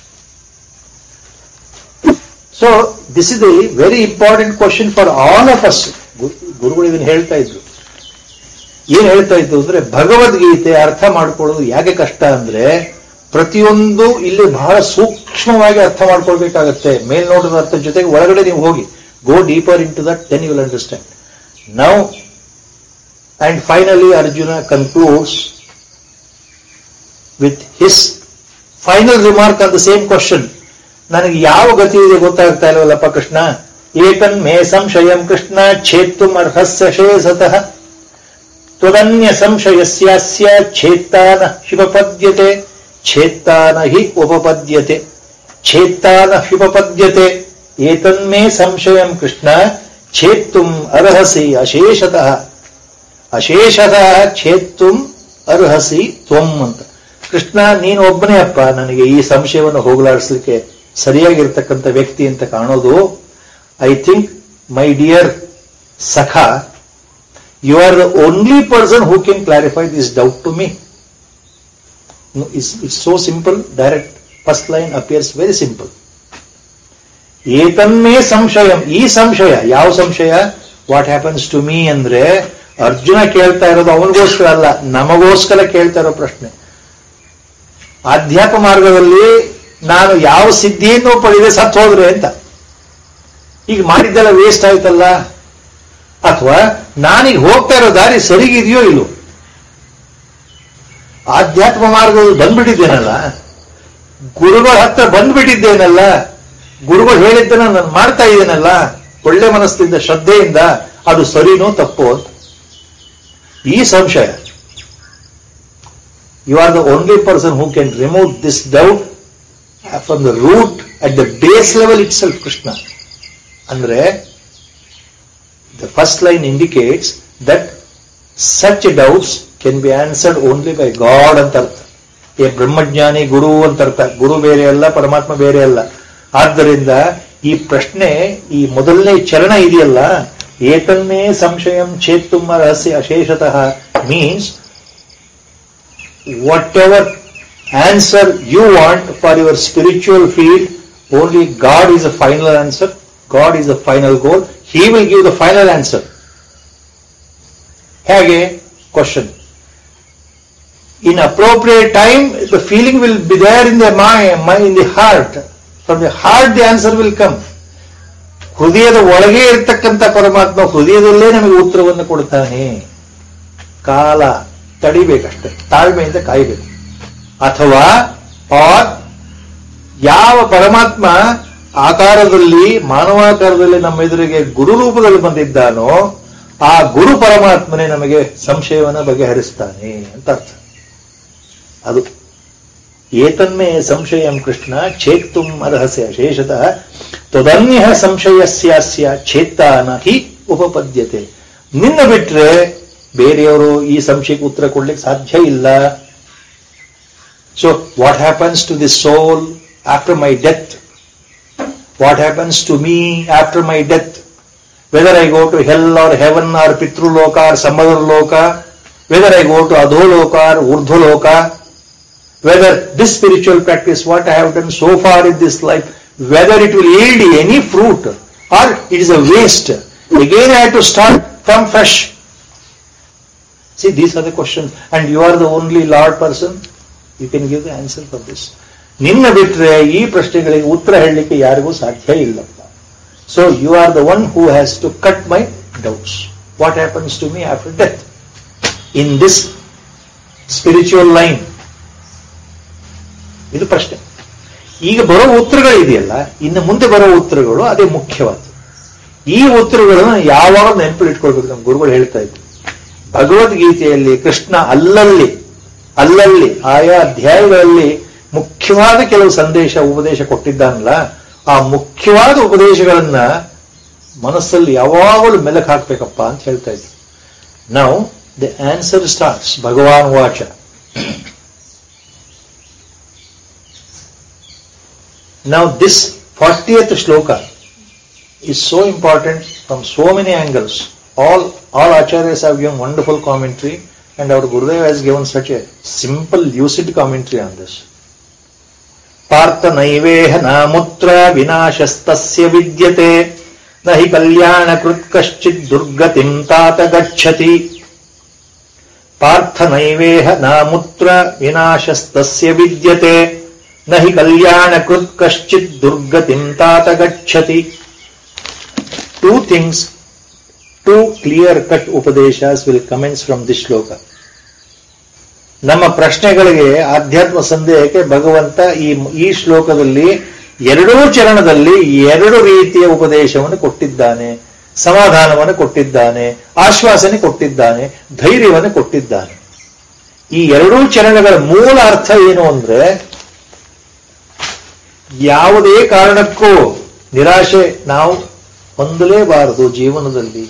So this is a very important question for all of us. ಗುರುಗಳು ಇದನ್ನು ಹೇಳ್ತಾ ಇದ್ರು. ಏನ್ ಹೇಳ್ತಾ ಇದ್ರು ಅಂದ್ರೆ, ಭಗವದ್ಗೀತೆ ಅರ್ಥ ಮಾಡ್ಕೊಳ್ಳೋದು ಯಾಕೆ ಕಷ್ಟ ಅಂದ್ರೆ ಪ್ರತಿಯೊಂದು ಇಲ್ಲಿ ಬಹಳ ಸೂಕ್ಷ್ಮವಾಗಿ ಅರ್ಥ ಮಾಡ್ಕೊಳ್ಬೇಕಾಗತ್ತೆ. ಮೇಲ್ನೋಟದ ಅರ್ಥ ಜೊತೆಗೆ ಒಳಗಡೆ ನೀವು ಹೋಗಿ go deeper into that, then you will understand. Now, and finally Arjuna concludes with his final remark on the same question. ನನಗೆ ಯಾವ ಗತಿ ಇದೆ ಗೊತ್ತಾಗ್ತಾ ಇಲ್ವಲ್ಲಪ್ಪ ಕೃಷ್ಣ. ಏತನ್ ಮೇ ಸಂಶಯಂ ಕೃಷ್ಣ ಛೇತ್ತುಂ ಅರ್ಹಸ್ಯ ಶೇಷತಃ ತ್ವದನ್ಯ ಸಂಶಯಸ್ಯಾಸ್ಯ ಛೇತ್ತಾನ ಶಿವಪದ್ಯತೆ ಛೇತ್ತಾನ ಹಿ ಉಪಪದ್ಯತೆ ಛೇತ್ತಾನ ಶಿವಪದ್ಯತೆ ಏತನ್ಮೇ ಸಂಶಯಂ ಕೃಷ್ಣ ಛೇತ್ತುಂ ಅರ್ಹಸಿ ಅಶೇಷತಃ ಅಶೇಷತಃ ಛೇತ್ತುಂ ಅರ್ಹಸಿ ತ್ವಂ ಅಂತ. ಕೃಷ್ಣ, ನೀನು ಒಬ್ಬನೇ ಅಪ್ಪ ನನಗೆ ಈ ಸಂಶಯವನ್ನು ಹೋಗಲಾಡಿಸಲಿಕ್ಕೆ ಸರಿಯಾಗಿರ್ತಕ್ಕಂಥ ವ್ಯಕ್ತಿ ಅಂತ ಕಾಣೋದು. ಐ ಥಿಂಕ್ ಮೈ ಡಿಯರ್ ಸಖ, you are the only person who can clarify this doubt to me. It's so simple, direct. First line appears very simple. ಏತನ್ಮೇ ಸಂಶಯಂ, ಈ ಸಂಶಯ ಯಾವ ಸಂಶಯ? ವಾಟ್ ಹ್ಯಾಪನ್ಸ್ ಟು ಮೀ ಅಂದ್ರೆ ಅರ್ಜುನ ಕೇಳ್ತಾ ಇರೋದು ಅವನಿಗೋಸ್ಕರ ಅಲ್ಲ, ನಮಗೋಸ್ಕರ ಕೇಳ್ತಾ ಇರೋ ಪ್ರಶ್ನೆ. ಆಧ್ಯಾತ್ಮ ಮಾರ್ಗದಲ್ಲಿ ನಾನು ಯಾವ ಸಿದ್ಧಿಯನ್ನು ಪಡೆದೆ ಸತ್ತು ಹೋದ್ರೆ ಅಂತ. ಈಗ ಮಾಡಿದ್ದೆಲ್ಲ ವೇಸ್ಟ್ ಆಯ್ತಲ್ಲ, ಅಥವಾ ನಾನೀಗ ಹೋಗ್ತಾ ಇರೋ ದಾರಿ ಸರಿಗಿದೆಯೋ ಇಲ್ಲೋ? ಆಧ್ಯಾತ್ಮ ಮಾರ್ಗದಲ್ಲಿ ಬಂದ್ಬಿಟ್ಟಿದ್ದೇನಲ್ಲ, ಗುರುಗಳ ಹತ್ರ ಬಂದ್ಬಿಟ್ಟಿದ್ದೇನಲ್ಲ, ಗುರುಗಳು ಹೇಳಿದ್ದನ್ನ ನಾನು ಮಾಡ್ತಾ ಇದ್ದೇನಲ್ಲ ಒಳ್ಳೆ ಮನಸ್ಸಿಂದ ಶ್ರದ್ಧೆಯಿಂದ, ಅದು ಸರಿನೋ ತಪ್ಪೋ ಅಂತ ಈ ಸಂಶಯ. You are the only person who can remove this doubt from the root at the base level itself. Krishna ಅಂದ್ರೆ the first line indicates that such doubts can be answered only by God ಅಂತ ಅರ್ಥ. ಏ ಬ್ರಹ್ಮಜ್ಞಾನಿ ಗುರು ಅಂತ ಅರ್ಥ. ಗುರು ಬೇರೆ ಅಲ್ಲ, ಪರಮಾತ್ಮ ಬೇರೆ ಅಲ್ಲ. ಆದ್ದರಿಂದ ಈ ಪ್ರಶ್ನೆ, ಈ ಮೊದಲನೇ ಚರಣ ಇದೆಯಲ್ಲ, ಏತನ್ನೇ ಸಂಶಯಂ ಚೇತ್ತುಂ ಅರ್ಹಸಿ ಅಶೇಷತಃ means whatever answer you want for your spiritual field, only God is a final answer. God is the final goal. He will give the final answer. Hage question. In appropriate time, the feeling will be there in the mind, in the heart. From the heart, the answer will come. ಹೃದಯದ ಒಳಗೆ ಇರತಕ್ಕಂಥ ಪರಮಾತ್ಮ ಹೃದಯದಲ್ಲೇ ನಮಗೆ ಉತ್ತರವನ್ನು ಕೊಡ್ತಾನೆ. ಕಾಲ ತಡಿಬೇಕಷ್ಟೆ, ತಾಳ್ಮೆಯಿಂದ ಕಾಯಬೇಕು. ಅಥವಾ ಯಾವ ಪರಮಾತ್ಮ ಆಕಾರದಲ್ಲಿ ಮಾನವಾಕಾರದಲ್ಲಿ ನಮ್ಮ ಎದುರಿಗೆ ಗುರು ರೂಪದಲ್ಲಿ ಬಂದಿದ್ದಾನೋ ಆ ಗುರು ಪರಮಾತ್ಮನೇ ನಮಗೆ ಸಂಶಯವನ್ನು ಬಗೆಹರಿಸ್ತಾನೆ ಅಂತ ಅರ್ಥ. ಅದು ಏತನ್ಮೇ ಸಂಶಯಂ ಕೃಷ್ಣ ಚೇತ್ತುಂ ಅರ್ಹಸಿ ಅಶೇಷತಃ ತದನ್ಯ ಸಂಶಯಸ್ಯಾಸ್ಯ ಚೇತ್ತಾನ ಹಿ ಉಪಪದ್ಯತೆ. ನಿನ್ನ ಬಿಟ್ರೆ ಬೇರೆಯವರು ಈ ಸಂಶಯಕ್ಕೆ ಉತ್ತರ ಕೊಡ್ಲಿಕ್ಕೆ ಸಾಧ್ಯ ಇಲ್ಲ. So what happens to the soul after my death? What happens to me after my death? Whether I go to hell or heaven or ಪಿತೃಲೋಕ ಆರ್ ಸಮ್ ಅದರ್ ಲೋಕ, ವೆದರ್ ಐ ಗೋ ಟು ಅಧೋಲೋಕ or ಊರ್ಧ್ವಲೋಕ, whether this spiritual practice, what I have done so far in this life, whether it will yield any fruit or it is a waste. Again I have to start from fresh. See, these are the questions, and you are the only Lord person. You can give the answer for this. ನಿನ್ನ ಬಿಟ್ರೆ ಈ ಪ್ರಶ್ನೆಗಳಿಗೆ ಉತ್ತರ ಹೇಳಲಿಕ್ಕೆ ಯಾರಿಗೂ ಸಾಧ್ಯ ಇಲ್ಲಪ್ಪ. So you are the one who has to cut my doubts. What happens to me after death in this spiritual line? ಇದು ಪ್ರಶ್ನೆ. ಈಗ ಬರೋ ಉತ್ತರಗಳಿದೆಯಲ್ಲ, ಇನ್ನು ಮುಂದೆ ಬರೋ ಉತ್ತರಗಳು ಅದೇ ಮುಖ್ಯವಾದ. ಈ ಉತ್ತರಗಳನ್ನು ಯಾವಾಗ ನೆನಪಿಟ್ಕೊಳ್ಬೇಕು? ನಮ್ಮ ಗುರುಗಳು ಹೇಳ್ತಾ ಇದ್ರು, ಭಗವದ್ಗೀತೆಯಲ್ಲಿ ಕೃಷ್ಣ ಅಲ್ಲಲ್ಲಿ ಆಯಾ ಅಧ್ಯಾಯಗಳಲ್ಲಿ ಮುಖ್ಯವಾದ ಕೆಲವು ಉಪದೇಶ ಕೊಟ್ಟಿದ್ದಾನಲ್ಲ, ಆ ಮುಖ್ಯವಾದ ಉಪದೇಶಗಳನ್ನ ಮನಸ್ಸಲ್ಲಿ ಯಾವಾಗಲೂ ಮೆಲಕ್ ಹಾಕ್ಬೇಕಪ್ಪ ಅಂತ ಹೇಳ್ತಾ ಇದ್ರು. Now the answer starts. ಭಗವಾನ್ ವಾಚ. Now this 40th shloka is so important from so many angles. All acharyas have given wonderful commentary, and our Gurudev has given such a simple, lucid commentary on this. Partha naiveha namutra vinashastasya vidyate nahi kalyana krut kaschid durgatim tata gacchati. Partha naiveha namutra vinashastasya vidyate nahi kalyana krut kaschid durgatim tata gacchati. Two things, two clear-cut upadeshas will commence from this shloka. ನಮ್ಮ ಪ್ರಶ್ನೆಗಳಿಗೆ, ಆಧ್ಯಾತ್ಮ ಸಂದೇಹಕ್ಕೆ ಭಗವಂತ ಈ ಶ್ಲೋಕದಲ್ಲಿ ಎರಡೂ ಚರಣದಲ್ಲಿ ಎರಡು ರೀತಿಯ ಉಪದೇಶವನ್ನು ಕೊಟ್ಟಿದ್ದಾನೆ. ಸಮಾಧಾನವನ್ನು ಕೊಟ್ಟಿದ್ದಾನೆ, ಆಶ್ವಾಸನೆ ಕೊಟ್ಟಿದ್ದಾನೆ, ಧೈರ್ಯವನ್ನು ಕೊಟ್ಟಿದ್ದಾನೆ. ಈ ಎರಡೂ ಚರಣಗಳ ಮೂಲ ಅರ್ಥ ಏನು ಅಂದ್ರೆ, ಯಾವುದೇ ಕಾರಣಕ್ಕೂ ನಿರಾಶೆ ನಾವು ಹೊಂದಲೇಬಾರದು ಜೀವನದಲ್ಲಿ.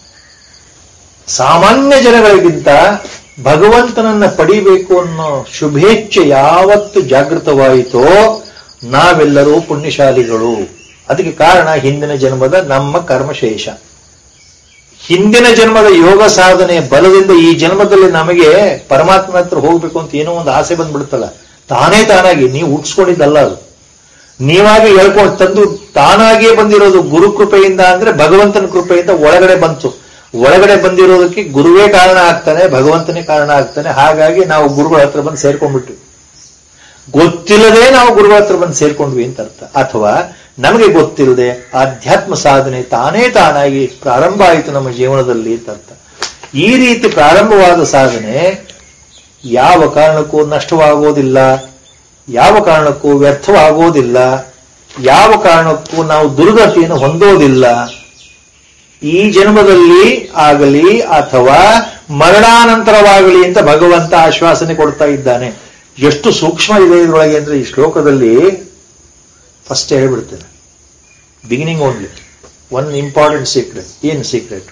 ಸಾಮಾನ್ಯ ಜನಗಳಿಗಿಂತ ಭಗವಂತನನ್ನ ಪಡಿಬೇಕು ಅನ್ನೋ ಶುಭೇಚ್ಛೆ ಯಾವತ್ತು ಜಾಗೃತವಾಯಿತೋ ನಾವೆಲ್ಲರೂ ಪುಣ್ಯಶಾಲಿಗಳು. ಅದಕ್ಕೆ ಕಾರಣ ಹಿಂದಿನ ಜನ್ಮದ ನಮ್ಮ ಕರ್ಮಶೇಷ. ಹಿಂದಿನ ಜನ್ಮದ ಯೋಗ ಸಾಧನೆ ಬಲದಿಂದ ಈ ಜನ್ಮದಲ್ಲಿ ನಮಗೆ ಪರಮಾತ್ಮನ ಹತ್ರ ಹೋಗ್ಬೇಕು ಅಂತ ಏನೋ ಒಂದು ಆಸೆ ಬಂದ್ಬಿಡುತ್ತಲ್ಲ, ತಾನಾಗಿ ನೀವು ಹುಟ್ಟಿಸ್ಕೊಂಡಿದ್ದಲ್ಲ, ಅದು ನೀವಾಗಿ ಹೇಳ್ಕೊಂಡು ತಂದು ತಾನಾಗಿಯೇ ಬಂದಿರೋದು. ಗುರು ಕೃಪೆಯಿಂದ ಅಂದ್ರೆ ಭಗವಂತನ ಕೃಪೆಯಿಂದ ಒಳಗಡೆ ಬಂತು. ಒಳಗಡೆ ಬಂದಿರೋದಕ್ಕೆ ಗುರುವೇ ಕಾರಣ ಆಗ್ತಾನೆ, ಭಗವಂತನೇ ಕಾರಣ ಆಗ್ತಾನೆ. ಹಾಗಾಗಿ ನಾವು ಗುರುಗಳ ಹತ್ರ ಬಂದು ಸೇರ್ಕೊಂಡ್ಬಿಟ್ವಿ. ಗೊತ್ತಿಲ್ಲದೆ ನಾವು ಗುರುಗಳ ಹತ್ರ ಬಂದು ಸೇರ್ಕೊಂಡ್ವಿ ಅಂತ ಅರ್ಥ. ಅಥವಾ ನಮಗೆ ಗೊತ್ತಿಲ್ಲದೆ ಆಧ್ಯಾತ್ಮ ಸಾಧನೆ ತಾನಾಗಿ ಪ್ರಾರಂಭ ಆಯಿತು ನಮ್ಮ ಜೀವನದಲ್ಲಿ ಅಂತ ಅರ್ಥ. ಈ ರೀತಿ ಪ್ರಾರಂಭವಾದ ಸಾಧನೆ ಯಾವ ಕಾರಣಕ್ಕೂ ನಷ್ಟವಾಗೋದಿಲ್ಲ, ಯಾವ ಕಾರಣಕ್ಕೂ ವ್ಯರ್ಥವಾಗೋದಿಲ್ಲ, ಯಾವ ಕಾರಣಕ್ಕೂ ನಾವು ದುರ್ಗತಿಯನ್ನು ಹೊಂದೋದಿಲ್ಲ. ಈ ಜನ್ಮದಲ್ಲಿ ಆಗಲಿ ಅಥವಾ ಮರಣಾನಂತರವಾಗಲಿ ಅಂತ ಭಗವಂತ ಆಶ್ವಾಸನೆ ಕೊಡ್ತಾ ಇದ್ದಾನೆ. ಎಷ್ಟು ಸೂಕ್ಷ್ಮ ಇದೆ ಇದರೊಳಗೆ ಅಂದ್ರೆ ಈ ಶ್ಲೋಕದಲ್ಲಿ ಫಸ್ಟ್ ಹೇಳ್ಬಿಡ್ತೇನೆ. Beginning only one important secret. ಏನು ಸೀಕ್ರೆಟ್?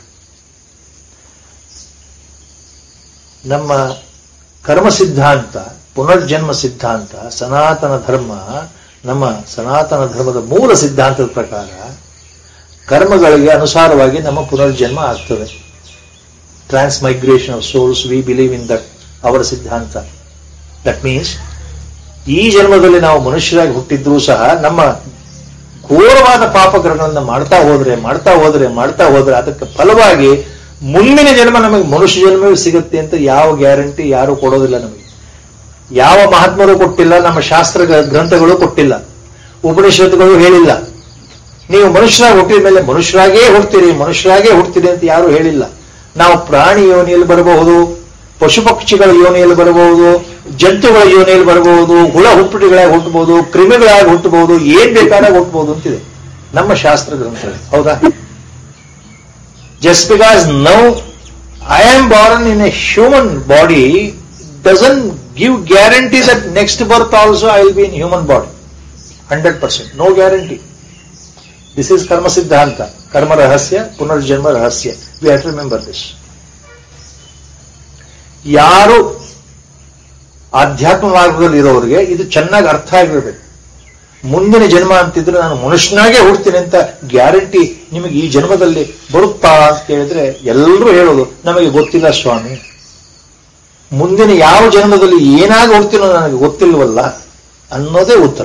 ನಮ್ಮ ಕರ್ಮ ಸಿದ್ಧಾಂತ, ಪುನರ್ಜನ್ಮ ಸಿದ್ಧಾಂತ, ಸನಾತನ ಧರ್ಮ, ನಮ್ಮ ಸನಾತನ ಧರ್ಮದ ಮೂಲ ಸಿದ್ಧಾಂತದ ಪ್ರಕಾರ ಕರ್ಮಗಳಿಗೆ ಅನುಸಾರವಾಗಿ ನಮ್ಮ ಪುನರ್ಜನ್ಮ ಆಗ್ತದೆ. Transmigration of souls, we believe in that, ಅವರ ಸಿದ್ಧಾಂತ. ದಟ್ ಮೀನ್ಸ್ ಈ ಜನ್ಮದಲ್ಲಿ ನಾವು ಮನುಷ್ಯರಾಗಿ ಹುಟ್ಟಿದ್ರೂ ಸಹ ನಮ್ಮ ಘೋರವಾದ ಪಾಪಕರ್ಮಗಳನ್ನು ಮಾಡ್ತಾ ಹೋದ್ರೆ ಅದಕ್ಕೆ ಫಲವಾಗಿ ಮುಂದಿನ ಜನ್ಮ ನಮಗೆ ಮನುಷ್ಯ ಜನ್ಮವೇ ಸಿಗುತ್ತೆ ಅಂತ ಯಾವ ಗ್ಯಾರಂಟಿ ಯಾರು ಕೊಡೋದಿಲ್ಲ ನಮಗೆ. ಯಾವ ಮಹಾತ್ಮರು ಕೊಟ್ಟಿಲ್ಲ, ನಮ್ಮ ಶಾಸ್ತ್ರ ಗ್ರಂಥಗಳು ಕೊಟ್ಟಿಲ್ಲ, ಉಪನಿಷತ್ತುಗಳು ಹೇಳಿಲ್ಲ. ನೀವು ಮನುಷ್ಯರಾಗಿ ಹುಟ್ಟಿದ ಮೇಲೆ ಮನುಷ್ಯರಾಗೇ ಹುಡ್ತೀರಿ ಅಂತ ಯಾರು ಹೇಳಿಲ್ಲ. ನಾವು ಪ್ರಾಣಿ ಯೋನಿಯಲ್ಲಿ ಬರಬಹುದು, ಪಶು ಪಕ್ಷಿಗಳ ಯೋನಿಯಲ್ಲಿ ಬರಬಹುದು, ಜಂತುಗಳ ಯೋನಿಯಲ್ಲಿ ಬರಬಹುದು, ಹುಳ ಹುಪ್ಪಟಿಗಳಾಗಿ ಹುಟ್ಟಬಹುದು, ಕ್ರಿಮಿಗಳಾಗಿ ಹುಟ್ಟಬಹುದು, ಏನ್ ಬೇಕಾದಾಗ ಹುಟ್ಟಬಹುದು ಅಂತಿದೆ ನಮ್ಮ ಶಾಸ್ತ್ರ ಗ್ರಂಥಗಳು. ಹೌದಾ? Just because now I am born in a human body doesn't give guarantee that next birth also I will be in human body. 100%. No guarantee. This is karma siddhanta. Karma rahasya, punarjanma rahasya. We have to remember this. ಯಾರು ಆಧ್ಯಾತ್ಮ ಮಾರ್ಗದಲ್ಲಿ ಇರೋರಿಗೆ ಇದು ಚೆನ್ನಾಗಿ ಅರ್ಥ ಆಗಿರಬೇಕು. ಮುಂದಿನ ಜನ್ಮ ಅಂತಿದ್ರೆ ನಾನು ಮನುಷ್ಯನಾಗೆ ಹುಡ್ತೀನಿ ಅಂತ ಗ್ಯಾರಂಟಿ ನಿಮಗೆ ಈ ಜನ್ಮದಲ್ಲಿ ಬರುತ್ತಾ ಅಂತ ಕೇಳಿದ್ರೆ ಎಲ್ಲರೂ ಹೇಳೋದು ನಮಗೆ ಗೊತ್ತಿಲ್ಲ ಸ್ವಾಮಿ, ಮುಂದಿನ ಯಾವ ಜನ್ಮದಲ್ಲಿ ಏನಾಗಿ ಹುಡ್ತೀನೋ ನನಗೆ ಗೊತ್ತಿಲ್ವಲ್ಲ ಅನ್ನೋದೇ ಉತ್ತರ.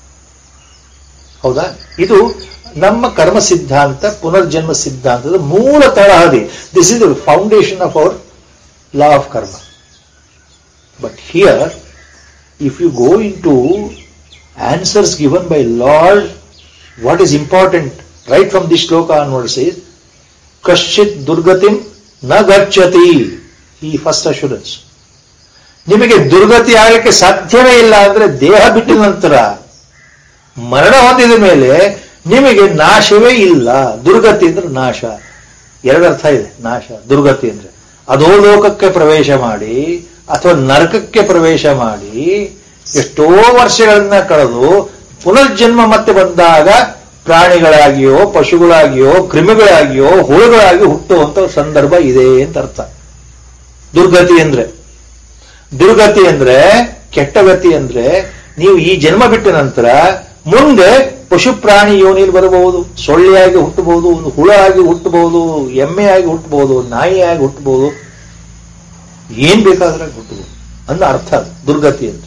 ಹೌದಾ? ಇದು ನಮ್ಮ ಕರ್ಮ ಸಿದ್ಧಾಂತ, ಪುನರ್ಜನ್ಮ ಸಿದ್ಧಾಂತದ ಮೂಲ ತಳಹದಿ. This is the foundation of our law of karma. But here, if you go into answers given by Lord, what is important right from this shloka onwards is Kaschit Durgatim na gacchati. ಈ first assurance. ನಿಮಗೆ ದುರ್ಗತಿ ಆಗಲಿಕ್ಕೆ ಸಾಧ್ಯವೇ ಇಲ್ಲ ಅಂದ್ರೆ ದೇಹ ಬಿಟ್ಟ ನಂತರ ಮರಣ ಹೊಂದಿದ ಮೇಲೆ ನಿಮಗೆ ನಾಶವೇ ಇಲ್ಲ. ದುರ್ಗತಿ ಅಂದ್ರೆ ನಾಶ. ಎರಡರ್ಥ ಇದೆ ನಾಶ, ದುರ್ಗತಿ ಅಂದ್ರೆ ಅಧೋಲೋಕಕ್ಕೆ ಪ್ರವೇಶ ಮಾಡಿ ಅಥವಾ ನರಕಕ್ಕೆ ಪ್ರವೇಶ ಮಾಡಿ ಎಷ್ಟೋ ವರ್ಷಗಳನ್ನ ಕಳೆದು ಪುನರ್ಜನ್ಮ ಮತ್ತೆ ಬಂದಾಗ ಪ್ರಾಣಿಗಳಾಗಿಯೋ, ಪಶುಗಳಾಗಿಯೋ, ಕ್ರಿಮಿಗಳಾಗಿಯೋ, ಹುಳುಗಳಾಗಿ ಹುಟ್ಟುವಂತ ಸಂದರ್ಭ ಇದೆ ಅಂತ ಅರ್ಥ. ದುರ್ಗತಿ ಅಂದ್ರೆ ಕೆಟ್ಟಗತಿ ಅಂದ್ರೆ ನೀವು ಈ ಜನ್ಮ ಬಿಟ್ಟ ನಂತರ ಮುಂದೆ ಪಶು ಪ್ರಾಣಿ ಯೋನಿಯಲ್ಲಿ ಬರಬಹುದು, ಸೊಳ್ಳೆಯಾಗಿ ಹುಟ್ಟಬಹುದು, ಒಂದು ಹುಳ ಆಗಿ ಹುಟ್ಟಬಹುದು, ಎಮ್ಮೆಯಾಗಿ ಹುಟ್ಟಬಹುದು, ನಾಯಿಯಾಗಿ ಹುಟ್ಟಬಹುದು, ಏನ್ ಬೇಕಾದ್ರೆ ಹುಟ್ಟಬಹುದು ಅಂದ ಅರ್ಥ ದುರ್ಗತಿ ಅಂತ.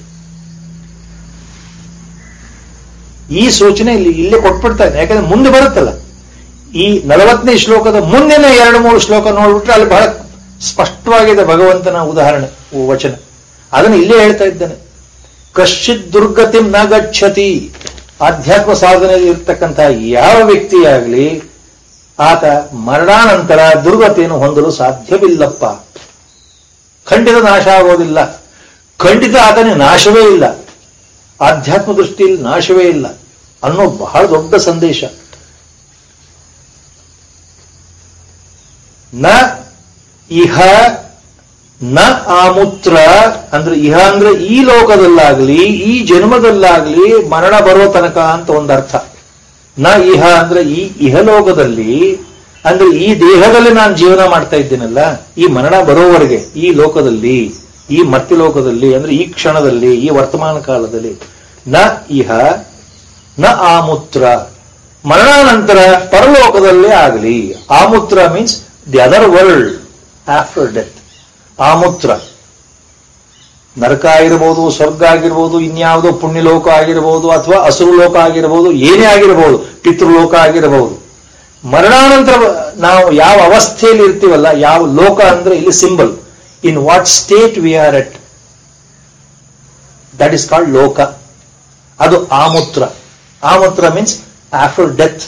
ಈ ಸೂಚನೆ ಇಲ್ಲೇ ಕೊಟ್ಬಿಡ್ತಾರೆ. ಯಾಕಂದ್ರೆ ಮುಂದೆ ಬರುತ್ತಲ್ಲ, ಈ 40ನೇ ಶ್ಲೋಕದ ಮುಂದಿನ 2-3 ಶ್ಲೋಕ ನೋಡ್ಬಿಟ್ರೆ ಅಲ್ಲಿ ಬಹಳ ಸ್ಪಷ್ಟವಾಗಿದೆ ಭಗವಂತನ ಉದಾಹರಣೆ, ವಚನ. ಅದನ್ನು ಇಲ್ಲೇ ಹೇಳ್ತಾ ಇದ್ದಾನೆ. ಕಶ್ಚಿತ್ ದುರ್ಗತಿ ನ ಗಚ್ಚತಿ. ಆಧ್ಯಾತ್ಮ ಸಾಧನೆಯಲ್ಲಿ ಇರ್ತಕ್ಕಂತಹ ಯಾವ ವ್ಯಕ್ತಿಯಾಗಲಿ ಆತ ಮರಣಾನಂತರ ದುರ್ಗತಿಯನ್ನು ಹೊಂದಲು ಸಾಧ್ಯವಿಲ್ಲಪ್ಪ. ಖಂಡಿತ ನಾಶ ಆಗೋದಿಲ್ಲ. ಖಂಡಿತ ಆತನಿಗೆ ನಾಶವೇ ಇಲ್ಲ. ಆಧ್ಯಾತ್ಮ ದೃಷ್ಟಿಯಲ್ಲಿ ನಾಶವೇ ಇಲ್ಲ ಅನ್ನೋ ಬಹಳ ದೊಡ್ಡ ಸಂದೇಶ. ನ ಇಹ ನ ಆಮೂತ್ರ ಅಂದ್ರೆ ಇಹ ಅಂದ್ರೆ ಈ ಲೋಕದಲ್ಲಾಗ್ಲಿ ಈ ಜನ್ಮದಲ್ಲಾಗ್ಲಿ ಮರಣ ಬರೋ ತನಕ ಅಂತ ಒಂದರ್ಥ. ನ ಇಹ ಅಂದ್ರೆ ಈ ಇಹಲೋಕದಲ್ಲಿ ಅಂದ್ರೆ ಈ ದೇಹದಲ್ಲಿ ನಾನು ಜೀವನ ಮಾಡ್ತಾ ಇದ್ದೀನಲ್ಲ, ಈ ಮರಣ ಬರೋವರೆಗೆ ಈ ಲೋಕದಲ್ಲಿ, ಈ ಮರ್ತ್ಯಲೋಕದಲ್ಲಿ ಅಂದ್ರೆ ಈ ಕ್ಷಣದಲ್ಲಿ, ಈ ವರ್ತಮಾನ ಕಾಲದಲ್ಲಿ. ನ ಇಹ ನ ಆಮೂತ್ರ. ಮರಣಾನಂತರ ಪರಲೋಕದಲ್ಲೇ ಆಗಲಿ. ಆಮೂತ್ರ means the other world after death. ಆಮೂತ್ರ ನರಕ ಆಗಿರಬಹುದು, ಸ್ವರ್ಗ ಆಗಿರ್ಬೋದು, ಇನ್ಯಾವುದೋ ಪುಣ್ಯಲೋಕ ಆಗಿರಬಹುದು, ಅಥವಾ ಅಸುರಲೋಕ ಆಗಿರಬಹುದು, ಏನೇ ಆಗಿರಬಹುದು, ಪಿತೃಲೋಕ ಆಗಿರಬಹುದು. ಮರಣಾನಂತರ ನಾವು ಯಾವ ಅವಸ್ಥೆಯಲ್ಲಿ ಇರ್ತೀವಲ್ಲ, ಯಾವ ಲೋಕ ಅಂದ್ರೆ ಇಲ್ಲಿ symbol, in what state we are at, that is called ಲೋಕ. ಅದು ಆಮೂತ್ರ. ಆಮೂತ್ರ ಮೀನ್ಸ್ ಆಫ್ಟರ್ ಡೆತ್.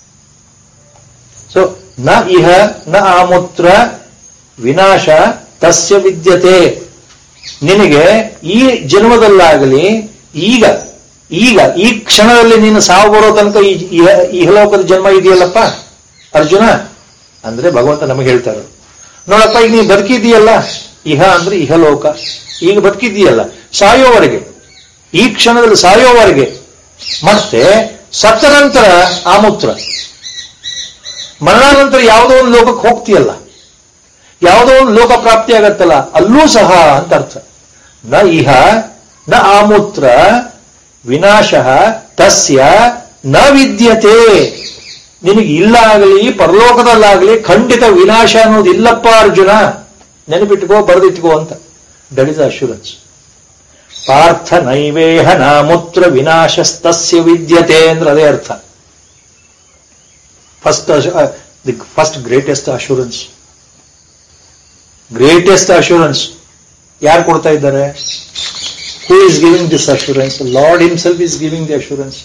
ಸೊ ನ ಇಹ ನ ಆಮೂತ್ರ ವಿನಾಶ ತಸ್ಯ ವಿದ್ಯತೆ. ನಿನಗೆ ಈ ಜನ್ಮದಲ್ಲಾಗಲಿ ಈಗ ಈ ಕ್ಷಣದಲ್ಲಿ ನೀನು ಸಾವು ಬರೋ ತನಕ ಈ ಇಹಲೋಕದ ಜನ್ಮ ಇದೆಯಲ್ಲಪ್ಪ ಅರ್ಜುನ ಅಂದ್ರೆ ಭಗವಂತ ನಮಗೆ ಹೇಳ್ತಾರೆ, ನೋಡಪ್ಪ ಈಗ ನೀನು ಬದುಕಿದೀಯಲ್ಲ, ಇಹ ಅಂದ್ರೆ ಇಹಲೋಕ, ಈಗ ಬದುಕಿದೀಯಲ್ಲ ಸಾಯೋವರೆಗೆ, ಈ ಕ್ಷಣದಲ್ಲಿ ಸಾಯೋವರೆಗೆ, ಮತ್ತೆ ಸತ್ತ ನಂತರ ಆಮೂತ್ರ, ಮರಣಾನಂತರ ಯಾವುದೋ ಒಂದು ಲೋಕಕ್ಕೆ ಹೋಗ್ತೀಯಲ್ಲ, ಯಾವುದೋ ಒಂದು ಲೋಕ ಪ್ರಾಪ್ತಿ ಆಗತ್ತಲ್ಲ, ಅಲ್ಲೂ ಸಹ ಅಂತ ಅರ್ಥ. ನ ಇಹ ನ ಆಮೂತ್ರ ವಿನಾಶ ತಸ್ಯ ನ ವಿದ್ಯತೆ. ನಿನಗೆ ಇಲ್ಲ ಆಗಲಿ ಪರಲೋಕದಲ್ಲಾಗಲಿ ಖಂಡಿತ ವಿನಾಶ ಅನ್ನೋದು ಇಲ್ಲಪ್ಪ ಅರ್ಜುನ, ನೆನಪಿಟ್ಕೋ, ಬರೆದಿಟ್ಕೋ ಅಂತ. That is assurance. ಪಾರ್ಥ ನೈವೇಹ ನಾಮುತ್ರ ವಿನಾಶಸ್ತಸ್ಯ ವಿದ್ಯತೆ ಅಂದ್ರೆ ಅದೇ ಅರ್ಥ. First greatest assurance. Greatest assurance ಯಾರು ಕೊಡ್ತಾ ಇದ್ದಾರೆ? Who is giving this assurance? Lord himself is giving the assurance.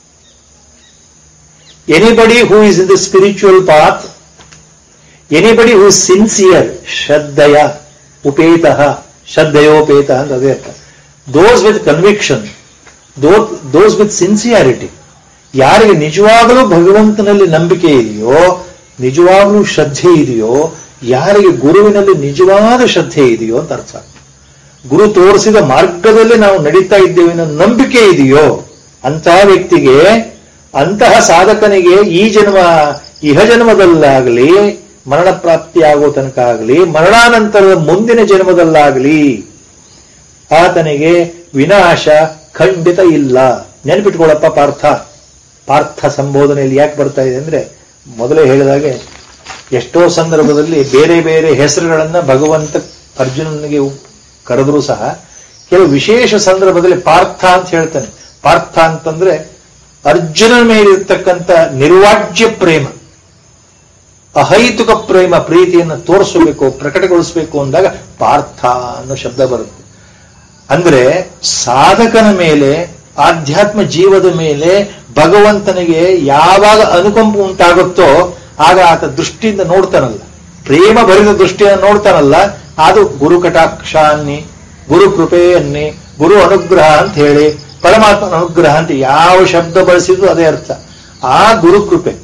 Anybody who is in the spiritual path, anybody who is sincere, Shraddhaya, Upetaha, Shraddhayopetaha ಅಂತ ಅದೇ ಅರ್ಥ. Those with conviction, those with sincerity, ಯಾರಿಗೆ ನಿಜವಾಗಲೂ ಭಗವಂತನಲ್ಲಿ ನಂಬಿಕೆ ಇದೆಯೋ, ನಿಜವಾಗಲೂ ಶ್ರದ್ಧೆ ಇದೆಯೋ, ಯಾರಿಗೆ ಗುರುವಿನಲ್ಲಿ ನಿಜವಾದ ಶ್ರದ್ಧೆ ಇದೆಯೋ ಅಂತ ಅರ್ಥ. ಗುರು ತೋರಿಸಿದ ಮಾರ್ಗದಲ್ಲಿ ನಾವು ನಡೀತಾ ಇದ್ದೇವೆ ಅನ್ನೋ ನಂಬಿಕೆ ಇದೆಯೋ ಅಂತಹ ವ್ಯಕ್ತಿಗೆ, ಅಂತಹ ಸಾಧಕನಿಗೆ ಈ ಜನ್ಮ ಇಹ ಜನ್ಮದಲ್ಲಾಗಲಿ ಮರಣ ಪ್ರಾಪ್ತಿಯಾಗೋ ತನಕ ಆಗಲಿ ಮರಣಾನಂತರದ ಮುಂದಿನ ಜನ್ಮದಲ್ಲಾಗಲಿ ಆತನಿಗೆ ವಿನಾಶ ಖಂಡಿತ ಇಲ್ಲ. ನೆನಪಿಟ್ಕೊಳ್ಳಪ್ಪ ಪಾರ್ಥ. ಪಾರ್ಥ ಸಂಬೋಧನೆಯಲ್ಲಿ ಯಾಕೆ ಬರ್ತಾ ಇದೆ ಅಂದ್ರೆ, ಮೊದಲೇ ಹೇಳಿದಾಗೆ ಎಷ್ಟೋ ಸಂದರ್ಭದಲ್ಲಿ ಬೇರೆ ಬೇರೆ ಹೆಸರುಗಳನ್ನ ಭಗವಂತ ಅರ್ಜುನನಿಗೆ ಕರೆದರೂ ಸಹ ಕೆಲವು ವಿಶೇಷ ಸಂದರ್ಭದಲ್ಲಿ ಪಾರ್ಥ ಅಂತ ಹೇಳ್ತಾನೆ. ಪಾರ್ಥ ಅಂತಂದ್ರೆ ಅರ್ಜುನನ ಮೇಲಿರ್ತಕ್ಕಂಥ ನಿರ್ವಾಜ್ಯ ಪ್ರೇಮ, ಅಹೈತುಕ ಪ್ರೇಮ, ಪ್ರೀತಿಯನ್ನು ತೋರಿಸಬೇಕು, ಪ್ರಕಟಗೊಳಿಸಬೇಕು ಅಂದಾಗ ಪಾರ್ಥ ಅನ್ನೋ ಶಬ್ದ ಬರುತ್ತೆ. ಅಂದ್ರೆ ಸಾಧಕನ ಮೇಲೆ, ಆಧ್ಯಾತ್ಮ ಜೀವದ ಮೇಲೆ ಭಗವಂತನಿಗೆ ಯಾವಾಗ ಅನುಕಂಪ ಉಂಟಾಗುತ್ತೋ ಆಗ ಆತ ದೃಷ್ಟಿಯಿಂದ ನೋಡ್ತಾನಲ್ಲ, ಪ್ರೇಮ ಭರಿತ ದೃಷ್ಟಿಯನ್ನು ನೋಡ್ತಾನಲ್ಲ, ಅದು ಗುರು ಕಟಾಕ್ಷ ಅನ್ನಿ, ಗುರು ಕೃಪೆ ಅನ್ನಿ, ಗುರು ಅನುಗ್ರಹ ಅಂತ ಹೇಳಿ, ಪರಮಾತ್ಮನ ಅನುಗ್ರಹ ಅಂತ ಯಾವ ಶಬ್ದ ಬಳಸಿದ್ರು ಅದೇ ಅರ್ಥ. ಆ ಗುರು ಕೃಪೆ,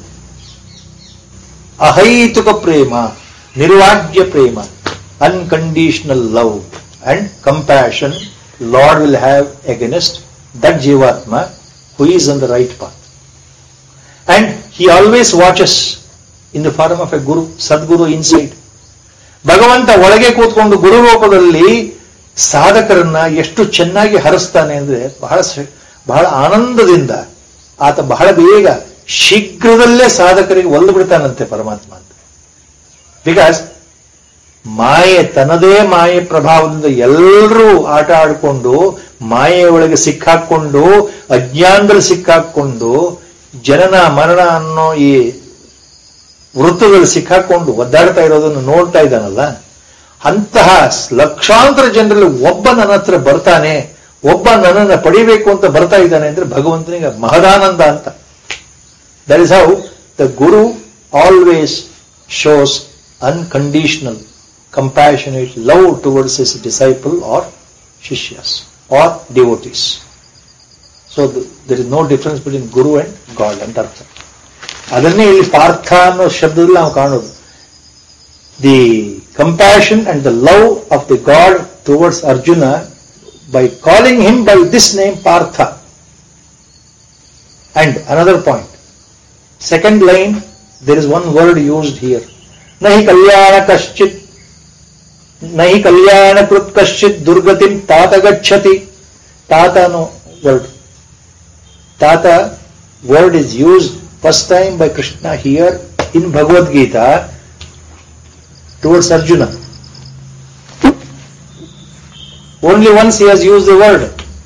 ಅಹೈತುಕ ಪ್ರೇಮ, ನಿರ್ವಾಜ್ಯ ಪ್ರೇಮ, unconditional love and compassion Lord will have against that ಜೀವಾತ್ಮ who is on the right path. And he always watches in the form of a guru, Sadguru inside. ಭಗವಂತ ಒಳಗೆ ಕೂತ್ಕೊಂಡು ಗುರು ರೂಪದಲ್ಲಿ ಸಾಧಕರನ್ನ ಎಷ್ಟು ಚೆನ್ನಾಗಿ ಹರಿಸ್ತಾನೆ ಅಂದ್ರೆ ಬಹಳ ಆನಂದದಿಂದ ಆತ ಬಹಳ ಬೇಗ ಶೀಘ್ರದಲ್ಲೇ ಸಾಧಕರಿಗೆ ಒಲ್ದು ಬಿಡ್ತಾನಂತೆ ಪರಮಾತ್ಮ ಅಂತ. ಬಿಕಾಸ್ ಮಾಯೆ, ತನ್ನದೇ ಮಾಯೆ ಪ್ರಭಾವದಿಂದ ಎಲ್ಲರೂ ಆಟ ಆಡಿಕೊಂಡು ಮಾಯೆಯ ಒಳಗೆ ಸಿಕ್ಕಾಕೊಂಡು ಅಜ್ಞಾನದಲ್ಲಿ ಸಿಕ್ಕಾಕೊಂಡು ಜನನ ಮರಣ ಅನ್ನೋ ಈ ವೃತ್ತದಲ್ಲಿ ಸಿಕ್ಕಾಕೊಂಡು ಒದ್ದಾಡ್ತಾ ಇರೋದನ್ನು ನೋಡ್ತಾ ಇದ್ದಾನಲ್ಲ, ಅಂತಹ ಲಕ್ಷಾಂತರ ಜನರಲ್ಲಿ ಒಬ್ಬ ನನ್ನ ಹತ್ರ ಬರ್ತಾನೆ, ಒಬ್ಬ ನನ್ನನ್ನು ಪಡಿಬೇಕು ಅಂತ ಬರ್ತಾ ಇದ್ದಾನೆ ಅಂದ್ರೆ ಭಗವಂತನಿಗೆ ಮಹದಾನಂದ ಅಂತ. That is how the guru always shows unconditional compassionate love towards his disciple or shishyas or devotees. So there is no difference between Guru and God ಅಂತ ಅರ್ಥ. ಅದನ್ನೇ ಇಲ್ಲಿ ಪಾರ್ಥ ಅನ್ನೋ ಶಬ್ದದಲ್ಲಿ ನಾವು ಕಾಣೋದು. The compassion and the love of the God towards Arjuna by calling him by this name Partha. And another point, second line, there is one word used here. Nahi kalyana kaschit nahi kalyana krut kaschit durgatim tata gacchati. Tata no word. Tata word is used first time by Krishna here in Bhagavad Gita towards Arjuna. Only once he has used the word.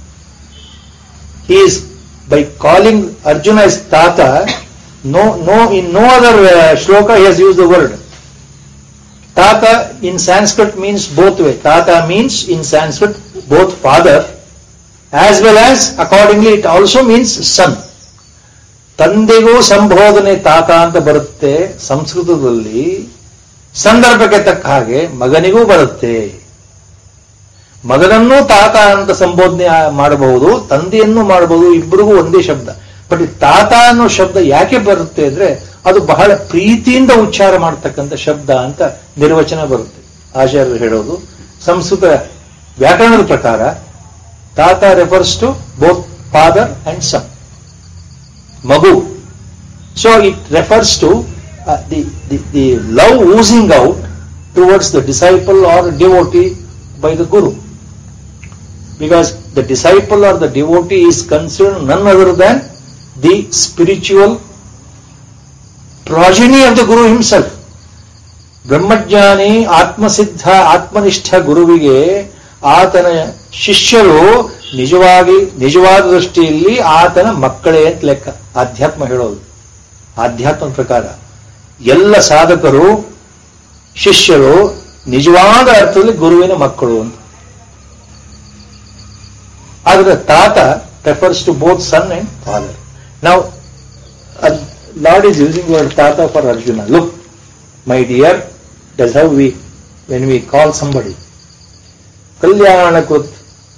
He is, by calling Arjuna as Tata, in no other shloka he has used the word. Tata in Sanskrit means both way. Tata means in Sanskrit both father as well as accordingly it also means son. ತಂದೆಗೂ ಸಂಬೋಧನೆ ತಾತ ಅಂತ ಬರುತ್ತೆ ಸಂಸ್ಕೃತದಲ್ಲಿ, ಸಂದರ್ಭಕ್ಕೆ ತಕ್ಕ ಹಾಗೆ ಮಗನಿಗೂ ಬರುತ್ತೆ. ಮಗನನ್ನೂ ತಾತ ಅಂತ ಸಂಬೋಧನೆ ಮಾಡಬಹುದು, ತಂದೆಯನ್ನು ಮಾಡಬಹುದು, ಇಬ್ಬರಿಗೂ ಒಂದೇ ಶಬ್ದ. ಬಟ್ ತಾತ ಅನ್ನೋ ಶಬ್ದ ಯಾಕೆ ಬರುತ್ತೆ ಅಂದ್ರೆ ಅದು ಬಹಳ ಪ್ರೀತಿಯಿಂದ ಉಚ್ಚಾರ ಮಾಡತಕ್ಕಂಥ ಶಬ್ದ ಅಂತ ನಿರ್ವಚನ ಬರುತ್ತೆ. ಆಚಾರ್ಯರು ಹೇಳೋದು ಸಂಸ್ಕೃತ ವ್ಯಾಕರಣದ ಪ್ರಕಾರ ತಾತ refers to both father and son, ಮಗು. So it refers to the love oozing out towards the disciple or devotee by the Guru. Because the disciple or the devotee is considered none other than the spiritual progeny of the Guru himself. ಬ್ರಹ್ಮಜ್ಞಾನಿ ಆತ್ಮಸಿದ್ಧ ಆತ್ಮನಿಷ್ಠ ಗುರುವಿಗೆ ಆತನ ಶಿಷ್ಯರು ನಿಜವಾದ ದೃಷ್ಟಿಯಲ್ಲಿ ಆತನ ಮಕ್ಕಳೇ ಅಂತ ಲೆಕ್ಕ. ಆಧ್ಯಾತ್ಮ ಹೇಳೋದು, ಆಧ್ಯಾತ್ಮ ಪ್ರಕಾರ ಎಲ್ಲ ಸಾಧಕರು ಶಿಷ್ಯರು ನಿಜವಾದ ಅರ್ಥದಲ್ಲಿ ಗುರುವಿನ ಮಕ್ಕಳು ಅಂತ. ಆದರೆ ತಾತ refers to both son and father. Now, Lord is using word Tata for Arjuna. Look, my dear, that's how when we call somebody, Kalyanakut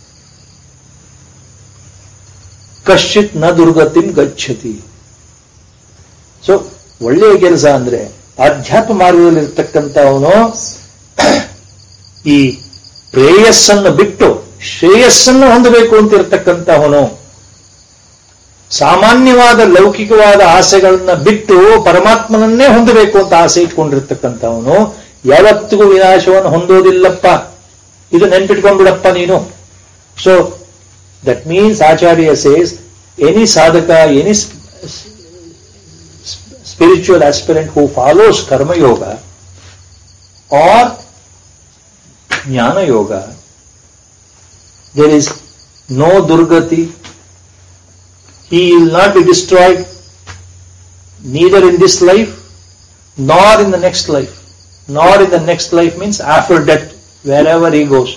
Kashit na durgatim gacchati. So, ಒಳ್ಳೆಯ ಕೆಲಸ ಅಂದ್ರೆ ಆಧ್ಯಾತ್ಮ ಮಾರ್ಗದಲ್ಲಿ ಇರ್ತಕ್ಕಂಥವನು ಈ ಪ್ರೇಯಸ್ಸನ್ನು ಬಿಟ್ಟು ಶ್ರೇಯಸ್ಸನ್ನು ಹೊಂದಬೇಕು ಅಂತ ಇರತಕ್ಕಂಥವನು, ಸಾಮಾನ್ಯವಾದ ಲೌಕಿಕವಾದ ಆಸೆಗಳನ್ನ ಬಿಟ್ಟು ಪರಮಾತ್ಮನನ್ನೇ ಹೊಂದಬೇಕು ಅಂತ ಆಸೆ ಇಟ್ಕೊಂಡಿರ್ತಕ್ಕಂಥವನು ಯಾವತ್ತಿಗೂ ವಿನಾಶವನ್ನು ಹೊಂದೋದಿಲ್ಲಪ್ಪ. ಇದು ನೆನ್ಪಿಟ್ಕೊಂಡ್ಬಿಡಪ್ಪ ನೀನು. So that means Acharya says any sadhaka, any spiritual aspirant who follows karma yoga or jnana yoga, there is no durgati. He will not be destroyed neither in this life nor in the next life. Nor in the next life means after death, wherever he goes.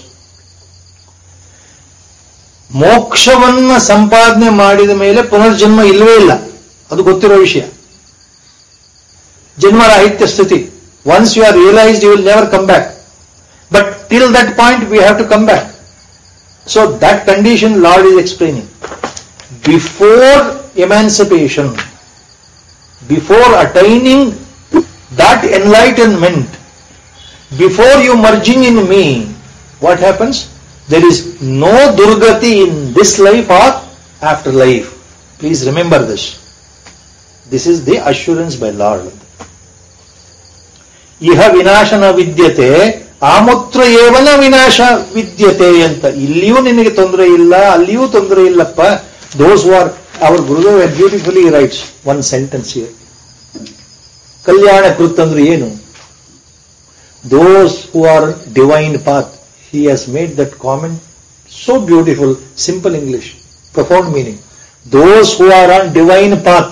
ಮೋಕ್ಷವನ್ನ ಸಂಪಾದನೆ ಮಾಡಿದ ಮೇಲೆ ಪುನರ್ಜನ್ಮ ಇಲ್ಲವೇ ಇಲ್ಲ, ಅದು ಗೊತ್ತಿರೋ ವಿಷಯ. ಜನ್ಮರಾಹಿತ್ಯ ಸ್ಥಿತಿ. Once you are realized, you will never come back. But till that point, we have to come back. So that condition Lord is explaining. Before emancipation, before attaining that enlightenment, before you merging in me, what happens? There is no durgati in this life or after life. Please remember this. This is the assurance by Lord. ಇಹ ವಿನಾಶನ ವಿದ್ಯತೆ ಆಮುತ್ರ ಏವನ ವಿನಾಶ ವಿದ್ಯತೆ ಅಂತ. ಇಲ್ಲಿಯೂ ನಿನಗೆ ತೊಂದರೆ ಇಲ್ಲ, ಅಲ್ಲಿಯೂ ತೊಂದರೆ ಇಲ್ಲಪ್ಪ. Those who are, our Gurudev beautifully writes one sentence here. ಕಲ್ಯಾಣ ಕೃತ್ ಅಂದ್ರೆ ಏನು? Those who are divine path. He has made that comment so beautiful, simple English, profound meaning. Those who are on divine path,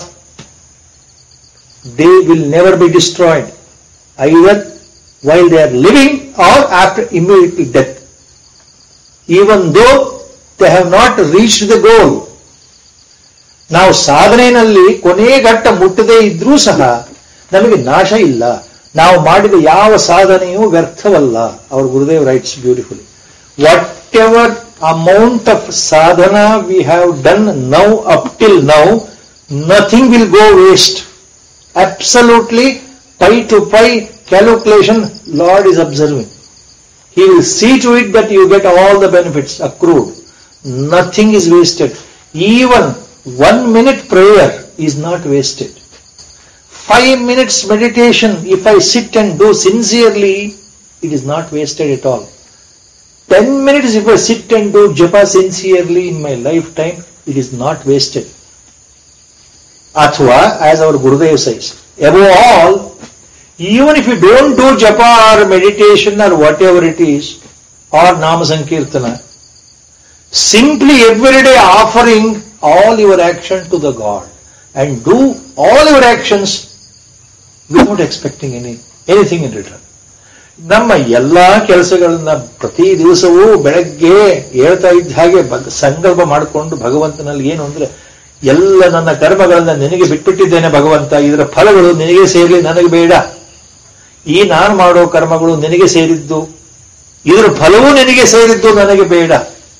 they will never be destroyed, either while they are living or after immediately death. Even though they have not reached the goal. ನಾವು ಸಾಧನೆಯಲ್ಲಿ ಕೊನೆ ಘಟ್ಟ ಮುಟ್ಟದೇ ಇದ್ರೂ ಸಹ ನಮಗೆ ನಾಶ ಇಲ್ಲ. ನಾವು ಮಾಡಿದ ಯಾವ ಸಾಧನೆಯೂ ವ್ಯರ್ಥವಲ್ಲ. ಅವರ Gurudev writes beautifully, whatever amount of sadhana we have done now up till now, nothing will go waste. Absolutely, pi to pi calculation, Lord is observing. He will see to it that you get all the benefits accrued. Nothing is wasted. Even 1 minute prayer is not wasted. 5 minutes meditation, if I sit and do sincerely, it is not wasted at all. 10 minutes if I sit and do japa sincerely in my lifetime, it is not wasted. Athwa, as our Gurudev says, above all, even if you don't do japa or meditation or whatever it is, or Nama Sankirtana, simply every day offering all your action to the God and do all your actions without expecting anything in return. ನಮ್ಮ ಎಲ್ಲಾ ಕೆಲಸಗಳನ್ನ ಪ್ರತಿ ದಿವಸವೂ ಬೆಳಗ್ಗೆ ಹೇಳ್ತಾ ಇದ್ದ ಹಾಗೆ ಸಂಕಲ್ಪ ಮಾಡಿಕೊಂಡು ಭಗವಂತನಲ್ಲಿ ಏನು ಅಂದ್ರೆ, ಎಲ್ಲ ನನ್ನ ಕರ್ಮಗಳನ್ನ ನಿನಗೆ ಬಿಟ್ಬಿಟ್ಟಿದ್ದೇನೆ ಭಗವಂತ, ಇದರ ಫಲಗಳು ನಿನಗೆ ಸೇರಲಿ, ನನಗೆ ಬೇಡ. ಈ ನಾನು ಮಾಡೋ ಕರ್ಮಗಳು ನಿನಗೆ ಸೇರಿದ್ದು, ಇದರ ಫಲವೂ ನಿನಗೆ ಸೇರಿದ್ದು, ನನಗೆ ಬೇಡ.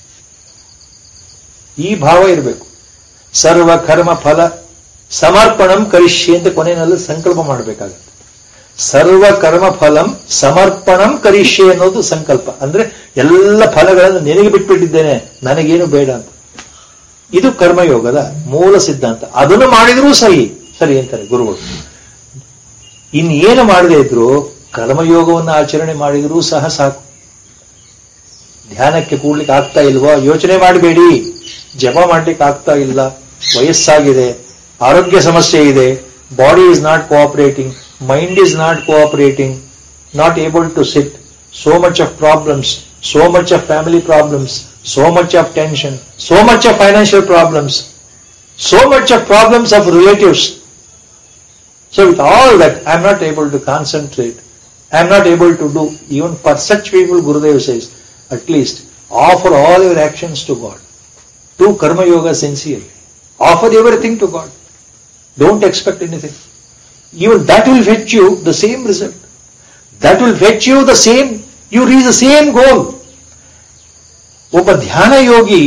ಈ ಭಾವ ಇರಬೇಕು. ಸರ್ವ ಕರ್ಮ ಫಲ ಸಮರ್ಪಣಂ ಕರಿಷ್ಯೆ ಅಂತ ಕೊನೆಯಲ್ಲಿ ಸಂಕಲ್ಪ ಮಾಡಬೇಕಾಗುತ್ತೆ. ಸರ್ವ ಕರ್ಮ ಫಲಂ ಸಮರ್ಪಣಂ ಕರಿಷ್ಯೆ ಅನ್ನೋದು ಸಂಕಲ್ಪ. ಅಂದ್ರೆ ಎಲ್ಲ ಫಲಗಳನ್ನು ನಿನಗೆ ಬಿಟ್ಬಿಟ್ಟಿದ್ದೇನೆ, ನನಗೇನು ಬೇಡ ಅಂತ. ಇದು ಕರ್ಮಯೋಗದ ಮೂಲ ಸಿದ್ಧಾಂತ. ಅದನ್ನು ಮಾಡಿದ್ರೂ ಸರಿ ಅಂತಾರೆ ಗುರುಗಳು. ಇನ್ನೇನು ಮಾಡದೇ ಇದ್ರು ಕರ್ಮಯೋಗವನ್ನು ಆಚರಣೆ ಮಾಡಿದ್ರೂ ಸಹ ಸಾಕು. ಧ್ಯಾನಕ್ಕೆ ಕೂಡ್ಲಿಕ್ಕೆ ಆಗ್ತಾ ಇಲ್ವಾ, ಯೋಚನೆ ಮಾಡಬೇಡಿ. ಜಪ ಮಾಡ್ಲಿಕ್ಕೆ ಆಗ್ತಾ ಇಲ್ಲ, ವಯಸ್ಸಾಗಿದೆ, ಆರೋಗ್ಯ ಸಮಸ್ಯೆ ಇದೆ, body is not cooperating, mind is not cooperating, not able to sit, so much of problems, so much of family problems, so much of tension, so much of financial problems, so much of problems of relatives. So with all that, I am not able to concentrate, I am not able to do. Even for such people, Gurudev says, at least offer all your actions to God. Do karma yoga sincerely. Offer everything to God. Don't expect anything. Even that will fetch you the same result. That will fetch you the same, you reach the same goal. ಒಬ್ಬ ಧ್ಯಾನ ಯೋಗಿ,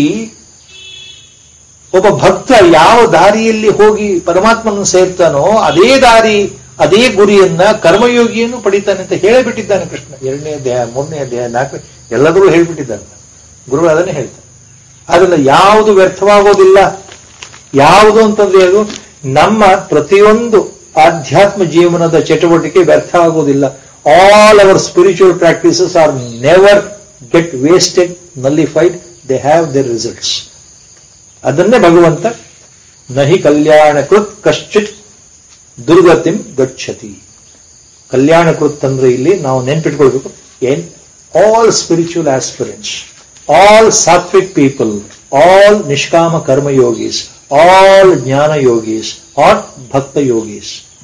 ಒಬ್ಬ ಭಕ್ತ ಯಾವ ದಾರಿಯಲ್ಲಿ ಹೋಗಿ ಪರಮಾತ್ಮನನ್ನು ಸೇರ್ತಾನೋ ಅದೇ ದಾರಿ, ಅದೇ ಗುರಿಯನ್ನ ಕರ್ಮಯೋಗಿಯನ್ನು ಪಡಿತಾನೆ ಅಂತ ಹೇಳಿಬಿಟ್ಟಿದ್ದಾನೆ ಕೃಷ್ಣ. 2ನೇ ಅಧ್ಯಾಯ, 3ನೇ ಅಧ್ಯಾಯ, 4ನೇ ಎಲ್ಲದರೂ ಹೇಳಿಬಿಟ್ಟಿದ್ದಾನೆ. ಗುರು ಅದನ್ನೇ ಹೇಳ್ತಾನೆ. ಅದರಿಂದ ಯಾವುದು ವ್ಯರ್ಥವಾಗೋದಿಲ್ಲ. ಯಾವುದು ಅಂತಂದ್ರೆ ಅದು ನಮ್ಮ ಪ್ರತಿಯೊಂದು ಆಧ್ಯಾತ್ಮ ಜೀವನದ ಚಟುವಟಿಕೆ ವ್ಯರ್ಥ ಆಗೋದಿಲ್ಲ. All our spiritual practices are never get wasted, nullified. They have their results. ಅದನ್ನೇ ಭಗವಂತ ನಹಿ ಕಲ್ಯಾಣಕೃತ್ ಕಶ್ಚಿತ್ ದುರ್ಗತಿಂ ಗಚ್ಚತಿ. ಕಲ್ಯಾಣಕೃತ್ ಅಂದ್ರೆ ಇಲ್ಲಿ ನಾವು ನೆನ್ಪಿಟ್ಕೊಳ್ಬೇಕು, all spiritual aspirants, all sattvic people, all nishkama karma yogis, all jnana yogis or bhakta yogis.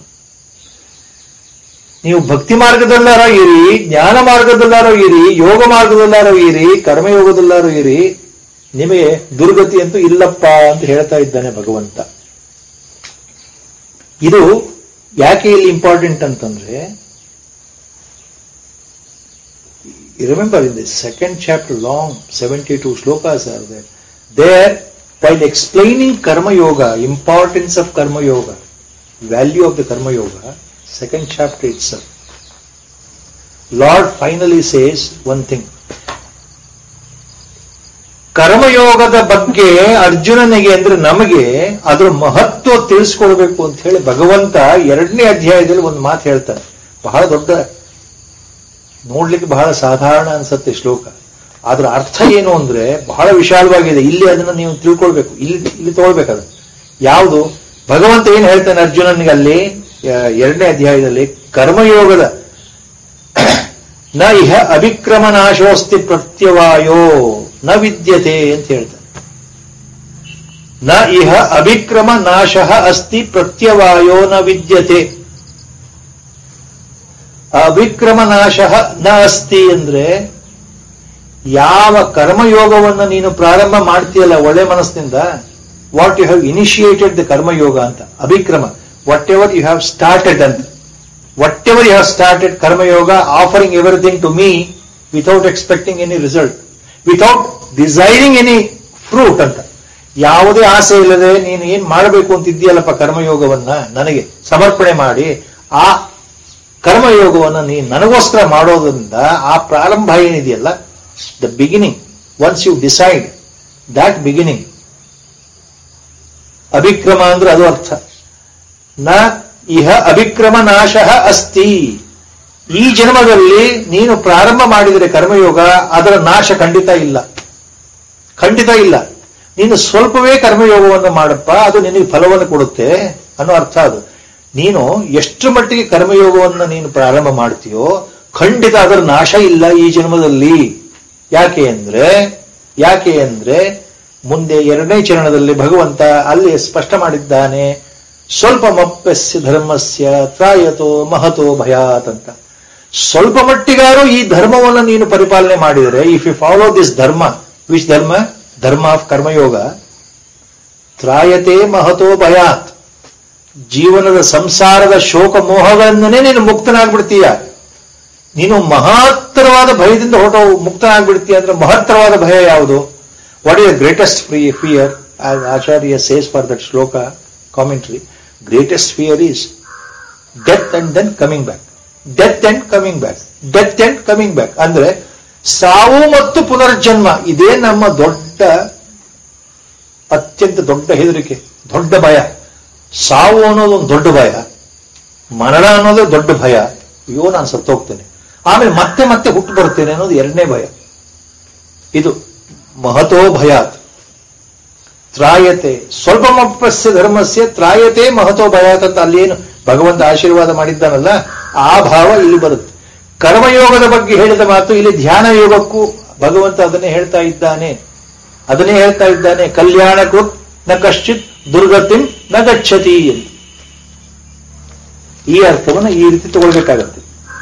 ನೀವು ಭಕ್ತಿ ಮಾರ್ಗದಲ್ಲಾರೋ ಇರಿ, ಜ್ಞಾನ ಮಾರ್ಗದಲ್ಲಾರೋ ಇರಿ, ಯೋಗ ಮಾರ್ಗದಲ್ಲಾರೋ ಇರಿ, ಕರ್ಮಯೋಗದಲ್ಲಾರೋ ಇರಿ, ನಿಮಗೆ ದುರ್ಗತಿ ಅಂತೂ ಇಲ್ಲಪ್ಪ ಅಂತ ಹೇಳ್ತಾ ಇದ್ದಾನೆ ಭಗವಂತ. ಇದು ಯಾಕೆ ಇಲ್ಲಿ ಇಂಪಾರ್ಟೆಂಟ್ ಅಂತಂದ್ರೆ, you remember in the second chapter, long 72 shlokas are there. There, while explaining karma yoga, importance of karma yoga, value of the karma yoga, second chapter itself, Lord finally says one thing. ಕರ್ಮಯೋಗದ ಬಗ್ಗೆ ಅರ್ಜುನನಿಗೆ ಅಂದ್ರೆ ನಮಗೆ ಅದರ ಮಹತ್ವ ತಿಳಿಸ್ಕೊಡ್ಬೇಕು ಅಂತ ಹೇಳಿ ಭಗವಂತ 2ನೇ ಅಧ್ಯಾಯದಲ್ಲಿ ಒಂದು ಮಾತು ಹೇಳ್ತಾನೆ. ಬಹಳ ದೊಡ್ಡ, ನೋಡ್ಲಿಕ್ಕೆ ಬಹಳ ಸಾಧಾರಣ ಅನ್ಸತ್ತೆ ಶ್ಲೋಕ, ಅದರ ಅರ್ಥ ಏನು ಅಂದ್ರೆ ಬಹಳ ವಿಶಾಲವಾಗಿದೆ. ಇಲ್ಲಿ ಅದನ್ನ ನೀವು ತಿಳ್ಕೊಳ್ಬೇಕು, ಇಲ್ಲಿ ತಗೊಳ್ಬೇಕದ. ಯಾವುದು ಭಗವಂತ ಏನು ಹೇಳ್ತಾನೆ ಅರ್ಜುನನಿಗೆ ಅಲ್ಲಿ 2ನೇ ಅಧ್ಯಾಯದಲ್ಲಿ, ಕರ್ಮಯೋಗದ ನ ಇಹ ಅಭಿಕ್ರಮ ನಾಶೋಸ್ತಿ ಪ್ರತ್ಯವಾಯೋ ನ ವಿದ್ಯತೆ ಅಂತ ಹೇಳ್ತಾನೆ. ನ ಇಹ ಅಭಿಕ್ರಮ ನಾಶ ಅಸ್ತಿ ಪ್ರತ್ಯವಾಯೋ ನ ವಿದ್ಯತೆ. ಅಭಿಕ್ರಮ ನಾಶ ನ ಅಸ್ತಿ ಅಂದ್ರೆ ಯಾವ ಕರ್ಮಯೋಗವನ್ನು ನೀನು ಪ್ರಾರಂಭ ಮಾಡ್ತೀಯಲ್ಲ ಒಳ್ಳೆ ಮನಸ್ಸಿನಿಂದ, what you have initiated the karmayoga ಅಂತ ಅಭಿಕ್ರಮ, whatever you have started ಅಂತ, whatever you have started karmayoga, offering everything to me without expecting any result, without desiring any fruit ಅಂತ, ಯಾವುದೇ ಆಸೆ ಇಲ್ಲದೆ ನೀನು ಏನ್ ಮಾಡಬೇಕು ಅಂತಿದ್ದೀಯಲ್ಲಪ್ಪ ಕರ್ಮಯೋಗವನ್ನ ನನಗೆ ಸಮರ್ಪಣೆ ಮಾಡಿ, ಆ ಕರ್ಮಯೋಗವನ್ನು ನೀನು ನನಗೋಸ್ಕರ ಮಾಡೋದ್ರಿಂದ ಆ ಪ್ರಾರಂಭ ಏನಿದೆಯಲ್ಲ, the beginning, once you decide that beginning, ಅಭಿಕ್ರಮ ಅಂದ್ರೆ ಅದು ಅರ್ಥ. ನ ಇಹ ಅಭಿಕ್ರಮ ನಾಶ ಅಸ್ತಿ. ಈ ಜನ್ಮದಲ್ಲಿ ನೀನು ಪ್ರಾರಂಭ ಮಾಡಿದರೆ ಕರ್ಮಯೋಗ, ಅದರ ನಾಶ ಖಂಡಿತ ಇಲ್ಲ, ಖಂಡಿತ ಇಲ್ಲ. ನೀನು ಸ್ವಲ್ಪವೇ ಕರ್ಮಯೋಗವನ್ನು ಮಾಡಪ್ಪ, ಅದು ನಿನಗೆ ಫಲವನ್ನು ಕೊಡುತ್ತೆ ಅನ್ನೋ ಅರ್ಥ ಅದು. ನೀನು ಎಷ್ಟು ಮಟ್ಟಿಗೆ ಕರ್ಮಯೋಗವನ್ನು ನೀನು ಪ್ರಾರಂಭ ಮಾಡ್ತೀಯೋ ಖಂಡಿತ ಅದರ ನಾಶ ಇಲ್ಲ ಈ ಜನ್ಮದಲ್ಲಿ. ಯಾಕೆ ಅಂದ್ರೆ ಮುಂದೆ 2ನೇ ಚರಣದಲ್ಲಿ ಭಗವಂತ ಅಲ್ಲಿ ಸ್ಪಷ್ಟ ಮಾಡಿದ್ದಾನೆ, ಸ್ವಲ್ಪ ಮಪ್ಪಸ್ಯ ಧರ್ಮಸ್ಯ ತ್ರಾಯತೋ ಮಹತೋ ಭಯಾತ್ ಅಂತ. ಸ್ವಲ್ಪ ಮಟ್ಟಿಗಾರು ಈ ಧರ್ಮವನ್ನು ನೀನು ಪರಿಪಾಲನೆ ಮಾಡಿದರೆ, if you follow this dharma, which dharma? Dharma of karma yoga, ತ್ರಾಯತೆ Mahato ಭಯಾತ್. ಜೀವನದ ಸಂಸಾರದ ಶೋಕ ಮೋಹಗಳನ್ನೇ ನೀನು ಮುಕ್ತನಾಗ್ಬಿಡ್ತೀಯ. ನೀನು ಮಹತ್ತರವಾದ ಭಯದಿಂದ ಮುಕ್ತನಾಗ್ಬಿಡ್ತೀಯ. ಅಂದ್ರೆ ಮಹತ್ತರವಾದ ಭಯ ಯಾವುದು? What is the greatest fear? Acharya says for that shloka commentary, greatest fear is death and then coming back, death and coming back, death and coming back. ಅಂದ್ರೆ ಸಾವು ಮತ್ತು ಪುನರ್ಜನ್ಮ, ಇದೇ ನಮ್ಮ ಅತ್ಯಂತ ದೊಡ್ಡ ಹೆದರಿಕೆ, ದೊಡ್ಡ ಭಯ. ಸಾವು ಅನ್ನೋದು ಒಂದು ದೊಡ್ಡ ಭಯ, ಮರಣ ಅನ್ನೋದು ದೊಡ್ಡ ಭಯ. ಅಯ್ಯೋ ನಾನು ಸತ್ತೋಗ್ತೇನೆ, ಆಮೇಲೆ ಮತ್ತೆ ಮತ್ತೆ ಹುಟ್ಟು ಬರ್ತೇನೆ ಅನ್ನೋದು 2ನೇ ಭಯ. ಇದು ಮಹತೋ ಭಯಾತ್. ತ್ರಾಯತೆ ಸ್ವಲ್ಪಮಪ್ಯಸ್ಯ ಧರ್ಮಸ್ಯ ತ್ರಾಯತೆ ಮಹತೋ ಭಯಾತ್ ಅಂತ ಅಲ್ಲೇನು ಭಗವಂತ ಆಶೀರ್ವಾದ ಮಾಡಿದ್ದಾನಲ್ಲ ಆ ಭಾವ ಇಲ್ಲಿ ಬರುತ್ತೆ. ಕರ್ಮಯೋಗದ ಬಗ್ಗೆ ಹೇಳಿದ ಮಾತು ಇಲ್ಲಿ ಧ್ಯಾನ ಯೋಗಕ್ಕೂ ಭಗವಂತ ಅದನ್ನೇ ಹೇಳ್ತಾ ಇದ್ದಾನೆ. ಕಲ್ಯಾಣಕೃತ್ ನ ಕಶ್ಚಿತ್ ದುರ್ಗತಿಂ ನ ಗಚ್ಚತಿ ಅಂತ. ಈ ಅರ್ಥವನ್ನು ಈ ರೀತಿ ತಗೊಳ್ಬೇಕಾಗತ್ತೆ.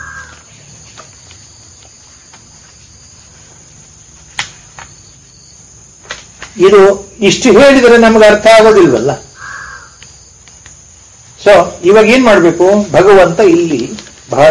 ಇದು ಇಷ್ಟು ಹೇಳಿದರೆ ನಮಗೆ ಅರ್ಥ ಆಗೋದಿಲ್ವಲ್ಲ. ಸೊ ಇವಾಗ ಏನ್ ಮಾಡಬೇಕು, ಭಗವಂತ ಇಲ್ಲಿ ಬಹಳ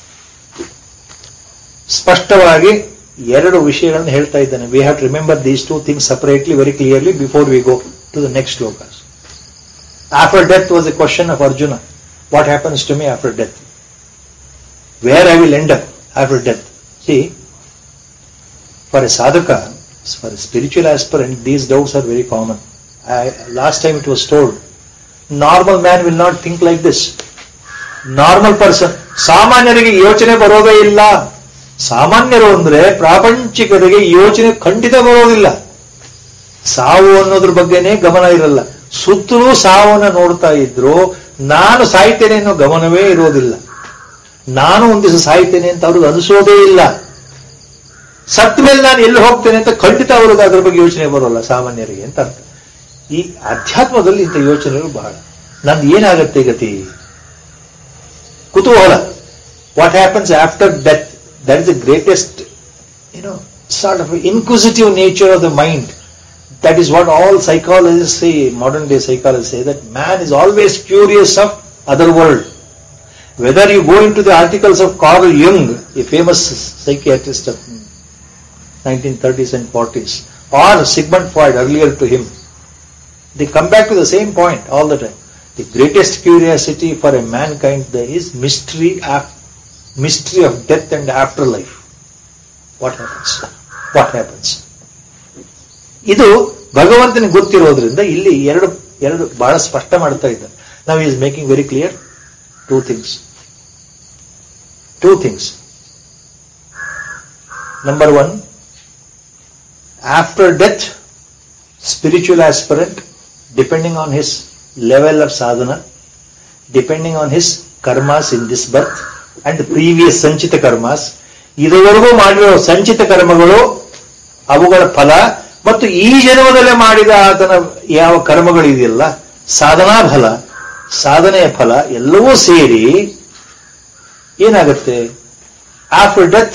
ಸ್ಪಷ್ಟವಾಗಿ ಎರಡು ವಿಷಯಗಳನ್ನು ಹೇಳ್ತಾ ಇದ್ದಾನೆ. We have to remember these two things separately very clearly before we go to the next shlokas. After death was a question of Arjuna. What happens to me after death? Where I will end up after death? See, for a sadhaka, for a spiritual aspirant, these doubts are very common. Last time it was told, normal man will not think like this. Normal person, ಸಾಮಾನ್ಯರಿಗೆ ಯೋಚನೆ ಬರೋದೇ ಇಲ್ಲ. ಸಾಮಾನ್ಯರು ಅಂದ್ರೆ ಪ್ರಾಪಂಚಿಕರಿಗೆ ಯೋಚನೆ ಖಂಡಿತ ಬರೋದಿಲ್ಲ. ಸಾವು ಅನ್ನೋದ್ರ ಬಗ್ಗೆನೇ ಗಮನ ಇರಲ್ಲ. ಸುತ್ತಲೂ ಸಾವನ್ನ ನೋಡ್ತಾ ಇದ್ರು, ನಾನು ಸಾಯ್ತೇನೆ ಅನ್ನೋ ಗಮನವೇ ಇರೋದಿಲ್ಲ. ನಾನು ಒಂದು ದಿವಸ ಸಾಯ್ತೇನೆ ಅಂತ ಅವ್ರಿಗೆ ಅನಿಸೋದೇ ಇಲ್ಲ. ಸತ್ತ ಮೇಲೆ ನಾನು ಎಲ್ಲಿ ಹೋಗ್ತೇನೆ ಅಂತ ಖಂಡಿತ ಅವ್ರಿಗೆ ಅದ್ರ ಬಗ್ಗೆ ಯೋಚನೆ ಬರೋಲ್ಲ ಸಾಮಾನ್ಯರಿಗೆ ಅಂತ ಅರ್ಥ. ಈ ಅಧ್ಯಾತ್ಮದಲ್ಲಿ ಇಂಥ ಯೋಚನೆಗಳು ಬಹಳ. ನಂದು ಏನಾಗತ್ತೆ ಗತಿ? ಕುತೂಹಲ. What happens after death? That is the greatest sort of inquisitive nature of the mind. That is what all psychologists say, modern day psychologists say, that man is always curious of other world. Whether you go into the articles of Carl Jung, a famous psychiatrist of 1930s and 40s, or Sigmund Freud earlier to him, they come back to the same point all the time. The greatest curiosity for a mankind there is mystery of death and afterlife. What happens? ಇದು ಭಗವಂತನಿಗೆ ಗೊತ್ತಿರೋದ್ರಿಂದ ಇಲ್ಲಿ ಎರಡು ಬಹಳ ಸ್ಪಷ್ಟ ಮಾಡ್ತಾ ಇದ್ದಾರೆ. Now he is making very clear two things. Number one, after death, spiritual aspirant, depending on his level of sadhana, depending on his karmas in this birth and the previous ಸಂಚಿತ karmas, ಇದುವರೆಗೂ ಮಾಡಿರೋ ಸಂಚಿತ ಕರ್ಮಗಳು, ಅವುಗಳ ಫಲ ಮತ್ತು ಈ ಜನ್ಮದಲ್ಲೇ ಮಾಡಿದ ಆತನ ಯಾವ ಕರ್ಮಗಳಿದೆಯಲ್ಲ, ಸಾಧನೆಯ ಫಲ ಎಲ್ಲವೂ ಸೇರಿ ಏನಾಗುತ್ತೆ? After death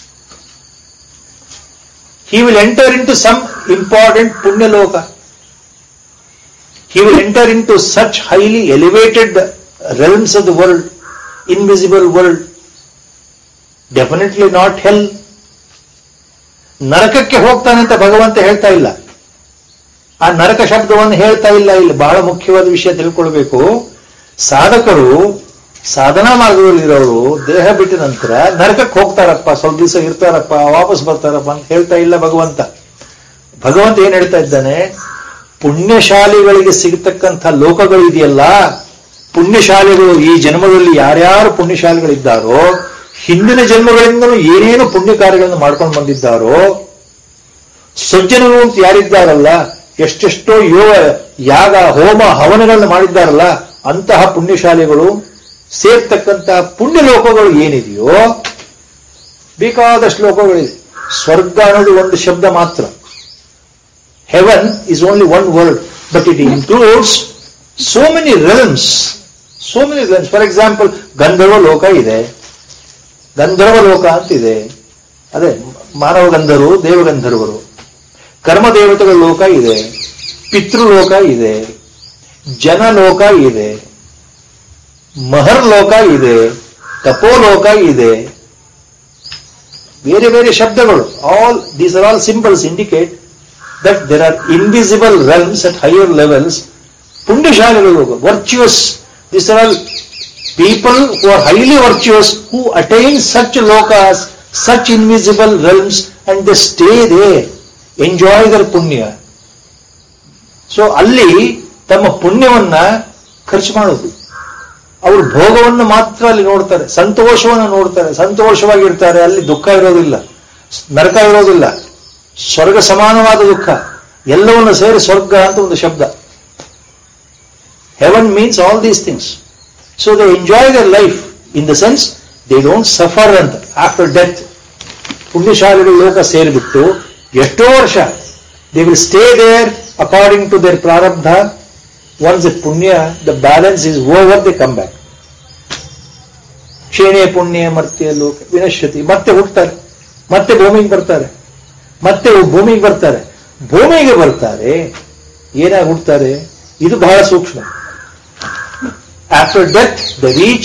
he will enter into some important punya loka. He will enter into such highly elevated realms of the world, invisible world. Definitely not hell. ನರಕಕ್ಕೆ ಹೋಗ್ತಾನೆ ಅಂತ ಭಗವಂತ ಹೇಳ್ತಾ ಇಲ್ಲ. ಆ ನರಕ ಶಬ್ದವನ್ನು ಹೇಳ್ತಾ ಇಲ್ಲ. ಇಲ್ಲಿ ಬಹಳ ಮುಖ್ಯವಾದ ವಿಷಯ ತಿಳ್ಕೊಳ್ಬೇಕು. ಸಾಧಕರು ಸಾಧನಾ ಮಾರ್ಗದಲ್ಲಿರೋರು ದೇಹ ಬಿಟ್ಟ ನಂತರ ನರಕಕ್ಕೆ ಹೋಗ್ತಾರಪ್ಪ, ಸ್ವಲ್ಪ ದಿವಸ ಇರ್ತಾರಪ್ಪ, ವಾಪಸ್ ಬರ್ತಾರಪ್ಪ ಅಂತ ಹೇಳ್ತಾ ಇಲ್ಲ ಭಗವಂತ. ಭಗವಂತ ಏನ್ ಹೇಳ್ತಾ ಇದ್ದಾನೆ? ಪುಣ್ಯಶಾಲಿಗಳಿಗೆ ಸಿಗತಕ್ಕಂಥ ಲೋಕಗಳಿದೆಯಲ್ಲ, ಪುಣ್ಯಶಾಲಿಗಳು ಈ ಜನ್ಮದಲ್ಲಿ ಯಾರ್ಯಾರು ಪುಣ್ಯಶಾಲಿಗಳಿದ್ದಾರೋ, ಹಿಂದಿನ ಜನ್ಮಗಳಿಂದಲೂ ಏನೇನು ಪುಣ್ಯ ಕಾರ್ಯಗಳನ್ನು ಮಾಡ್ಕೊಂಡು ಬಂದಿದ್ದಾರೋ, ಸಜ್ಜನರು ಅಂತ ಯಾರಿದ್ದಾರಲ್ಲ, ಎಷ್ಟೆಷ್ಟೋ ಯಾಗ ಹೋಮ ಹವನಗಳನ್ನು ಮಾಡಿದ್ದಾರಲ್ಲ, ಅಂತಹ ಪುಣ್ಯಶಾಲಿಗಳು ಸೇರ್ತಕ್ಕಂಥ ಪುಣ್ಯ ಲೋಕಗಳು ಏನಿದೆಯೋ ಬೇಕಾದಷ್ಟು ಲೋಕಗಳಿದೆ. ಸ್ವರ್ಗ ಅನ್ನೋದು ಒಂದು ಶಬ್ದ ಮಾತ್ರ. Heaven is only one word, but it includes so many realms. For example, ಗಂಧರ್ವ ಲೋಕ ಇದೆ, ಗಂಧರ್ವ ಲೋಕ ಅಂತಿದೆ. ಅದೇ ಮಾನವ ಗಂಧರ್ವರು, ದೇವಗಂಧರ್ವರು. ಕರ್ಮದೇವತೆಗಳ ಲೋಕ ಇದೆ, ಪಿತೃಲೋಕ ಇದೆ, ಜನಲೋಕ ಇದೆ, ಮಹರ್ ಲೋಕ ಇದೆ, ತಪೋಲೋಕ ಇದೆ. ಬೇರೆ ಬೇರೆ ಶಬ್ದಗಳು. These are all symbols indicate that there are invisible realms at higher levels. ಪುಣ್ಯಶಾಲಿಗಳು, virtuous. These are all people who are highly virtuous, who attain such lokas, such invisible realms, and they stay there, enjoy their punya. So ಅಲ್ಲಿ ತಮ್ಮ ಪುಣ್ಯವನ್ನ ಖರ್ಚು ಮಾಡೋದು. ಅವರು ಭೋಗವನ್ನು ಮಾತ್ರ ಅಲ್ಲಿ ನೋಡ್ತಾರೆ, ಸಂತೋಷವನ್ನು ನೋಡ್ತಾರೆ, ಸಂತೋಷವಾಗಿರ್ತಾರೆ. ಅಲ್ಲಿ ದುಃಖ ಇರೋದಿಲ್ಲ, ನರಕ ಇರೋದಿಲ್ಲ, ಸ್ವರ್ಗ ಸಮಾನವಾದ ದುಃಖ. ಎಲ್ಲವನ್ನು ಸೇರಿ ಸ್ವರ್ಗ ಅಂತ ಒಂದು ಶಬ್ದ. Heaven means all these things. So they enjoy their life in the sense they don't suffer ಅಂತ. ಆಫ್ಟರ್ ಡೆತ್ ಪುಣ್ಯಶಾಲಿಗಳು ಲೋಕ ಸೇರಿಬಿಟ್ಟು ಎಷ್ಟೋ ವರ್ಷ they will stay there according to their ಪ್ರಾರಬ್ಧ. ಒನ್ಸ್ ದ ಪುಣ್ಯ the balance is over, they come back. ಕ್ಷೇಣೆ ಪುಣ್ಯ ಮರ್ತ್ಯ ಲೋಕ ವಿನಶ್ಯತಿ. ಮತ್ತೆ ಹುಟ್ಟುತ್ತಾರೆ, ಮತ್ತೆ ಭೂಮಿಗೆ ಬರ್ತಾರೆ, ಮತ್ತೆ ಭೂಮಿಗೆ ಬರ್ತಾರೆ. ಭೂಮಿಗೆ ಬರ್ತಾರೆ, ಏನಾಗಿ ಹುಡ್ತಾರೆ? ಇದು ಬಹಳ ಸೂಕ್ಷ್ಮ. After death they reach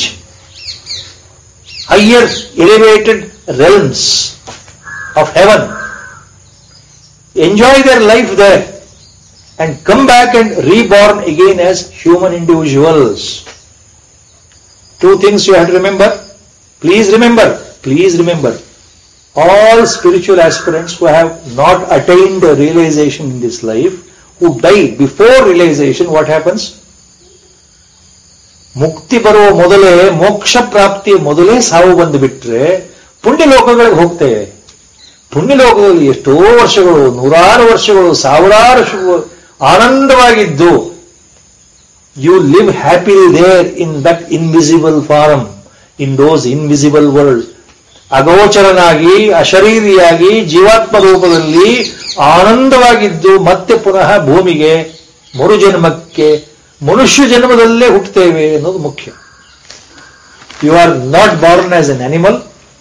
higher elevated realms of heaven, enjoy their life there and come back and reborn again as human individuals. Two things you have to remember. Please remember. All spiritual aspirants who have not attained a realization in this life, who die before realization, what happens? ಮುಕ್ತಿ ಬರುವ ಮೊದಲೇ, ಮೋಕ್ಷ ಪ್ರಾಪ್ತಿಯ ಮೊದಲೇ ಸಾವು ಬಂದು ಬಿಟ್ರೆ ಪುಣ್ಯಲೋಕಗಳಿಗೆ ಹೋಗ್ತೇವೆ. ಪುಣ್ಯಲೋಕದಲ್ಲಿ ಎಷ್ಟೋ ವರ್ಷಗಳು, ನೂರಾರು ವರ್ಷಗಳು, ಸಾವಿರಾರು ವರ್ಷಗಳು ಆನಂದವಾಗಿದ್ದು, you live happily there in that invisible form, in those invisible world. ಅಗೋಚರನಾಗಿ, ಅಶರೀರಿಯಾಗಿ, ಜೀವಾತ್ಮ ರೂಪದಲ್ಲಿ ಆನಂದವಾಗಿದ್ದು ಮತ್ತೆ ಪುನಃ ಭೂಮಿಗೆ, ಮರುಜನ್ಮಕ್ಕೆ, ಮನುಷ್ಯ ಜನ್ಮದಲ್ಲೇ ಹುಟ್ಟುತ್ತೇವೆ ಅನ್ನೋದು ಮುಖ್ಯ. You R not born as an animal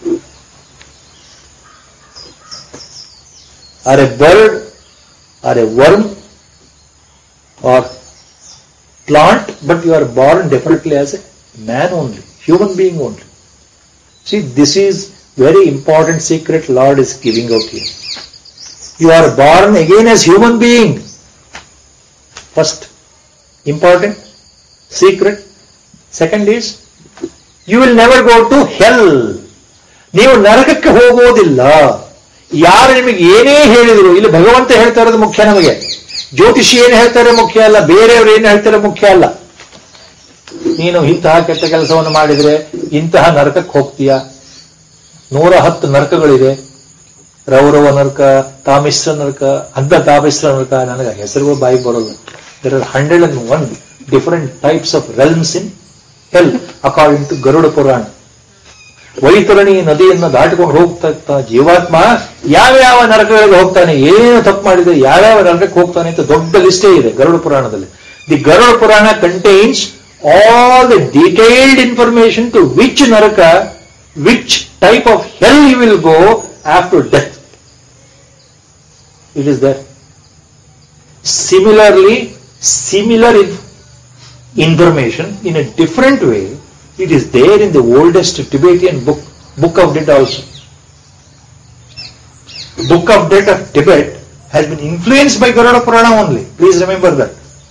or a bird or a worm or plant, but you are born definitely as a man only, human being only. See, this is very important secret Lord is giving out here. You are born again as human being. First, important secret. Second is, you will never go to hell. ನೀವು ನರಕಕ್ಕೆ ಹೋಗೋದಿಲ್ಲ. ಯಾರು ನಿಮಗೆ ಏನೇ ಹೇಳಿದ್ರು, ಇಲ್ಲಿ ಭಗವಂತ ಹೇಳ್ತಾ ಇರೋದು ಮುಖ್ಯ. ನಮಗೆ ಜ್ಯೋತಿಷಿ ಏನು ಹೇಳ್ತಾರೆ ಮುಖ್ಯ ಅಲ್ಲ, ಬೇರೆಯವರು ಏನು ಹೇಳ್ತಾರೆ ಮುಖ್ಯ ಅಲ್ಲ. ನೀನು ಇಂತಹ ಕೆಟ್ಟ ಕೆಲಸವನ್ನು ಮಾಡಿದ್ರೆ ಇಂತಹ ನರಕಕ್ಕೆ ಹೋಗ್ತೀಯ. 110 ನರಕಗಳಿದೆ. ರೌರವ ನರಕ, ತಾಮಿಶ್ರ ನರಕ, ಅಂತ ತಾಮಿಶ್ರ ನರಕ, ನನಗೆ ಹೆಸರುಗಳು ಬಾಯಿಗೆ ಬರೋಲ್ಲ. There are 101 different types of realms in hell according to Garuda Purana. ವೈತರಣಿ ನದಿಯನ್ನು ದಾಟಿಕೊಂಡು ಹೋಗ್ತಾ ಜೀವಾತ್ಮ ಯಾವ್ಯಾವ ನರಕಗಳಿಗೆ ಹೋಗ್ತಾನೆ, ಏನೇನು ತಪ್ಪು ಮಾಡಿದ್ರೆ ಯಾವ್ಯಾವ ನರಕಕ್ಕೆ ಹೋಗ್ತಾನೆ ಅಂತ ದೊಡ್ಡ ಲಿಸ್ಟೇ ಇದೆ ಗರುಡ ಪುರಾಣದಲ್ಲಿ. The Garuda Purana contains all the detailed information to which naraka, which type of hell you will go after death. It is there. Similarly, similar information in a different way, it is there in the oldest Tibetan book of Dead also. Book of Dead of Tibet has been influenced by Garuda Purana only. Please remember that.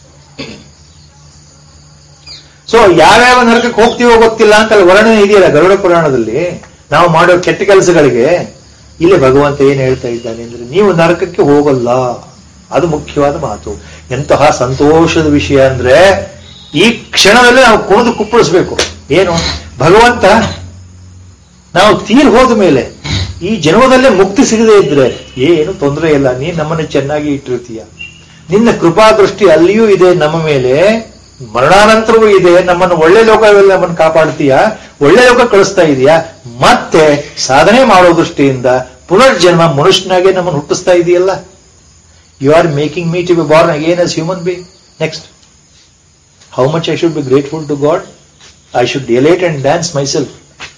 So ಯಾವ್ಯಾವ ನರಕಕ್ಕೆ ಹೋಗ್ತೀವೋ ಗೊತ್ತಿಲ್ಲ ಅಂತ ಅಲ್ಲಿ ವರ್ಣನೆ ಇದೆಯಲ್ಲ ಗರುಡ ಪುರಾಣದಲ್ಲಿ. ನಾವು ಮಾಡೋ ಕೆಟ್ಟ ಕೆಲಸಗಳಿಗೆ ಇಲ್ಲಿ ಭಗವಂತ ಏನ್ ಹೇಳ್ತಾ ಇದ್ದಾನೆ ಅಂದ್ರೆ, ನೀವು ನರಕಕ್ಕೆ ಹೋಗಲ್ಲ. ಅದು ಮುಖ್ಯವಾದ ಮಾತು. ಎಂತಹ ಸಂತೋಷದ ವಿಷಯ ಅಂದ್ರೆ, ಈ ಕ್ಷಣದಲ್ಲಿ ನಾವು ಕುಣಿದು ಕುಪ್ಪಳಿಸ್ಬೇಕು. ಏನು ಭಗವಂತ, ನಾವು ತೀರ್ ಹೋದ ಮೇಲೆ ಈ ಜನ್ಮದಲ್ಲೇ ಮುಕ್ತಿ ಸಿಗದೇ ಇದ್ರೆ ಏನು ತೊಂದರೆ ಇಲ್ಲ, ನೀನ್ ನಮ್ಮನ್ನು ಚೆನ್ನಾಗಿ ಇಟ್ಟಿರ್ತೀಯ. ನಿನ್ನ ಕೃಪಾ ದೃಷ್ಟಿ ಅಲ್ಲಿಯೂ ಇದೆ ನಮ್ಮ ಮೇಲೆ, ಮರಣಾನಂತರವೂ ಇದೆ. ನಮ್ಮನ್ನು ಒಳ್ಳೆ ಲೋಕದಲ್ಲಿ ನಮ್ಮನ್ನು ಕಾಪಾಡ್ತೀಯ, ಒಳ್ಳೆ ಲೋಕ ಕಳಿಸ್ತಾ ಇದೀಯಾ. ಮತ್ತೆ ಸಾಧನೆ ಮಾಡೋ ದೃಷ್ಟಿಯಿಂದ ಪುನರ್ಜನ್ಮ ಮನುಷ್ಯನಾಗೆ ನಮ್ಮನ್ನು ಹುಟ್ಟಿಸ್ತಾ ಇದೆಯಲ್ಲ. You are making me to be born again as human being. Next, how much I should be grateful to God. I should elate and dance myself.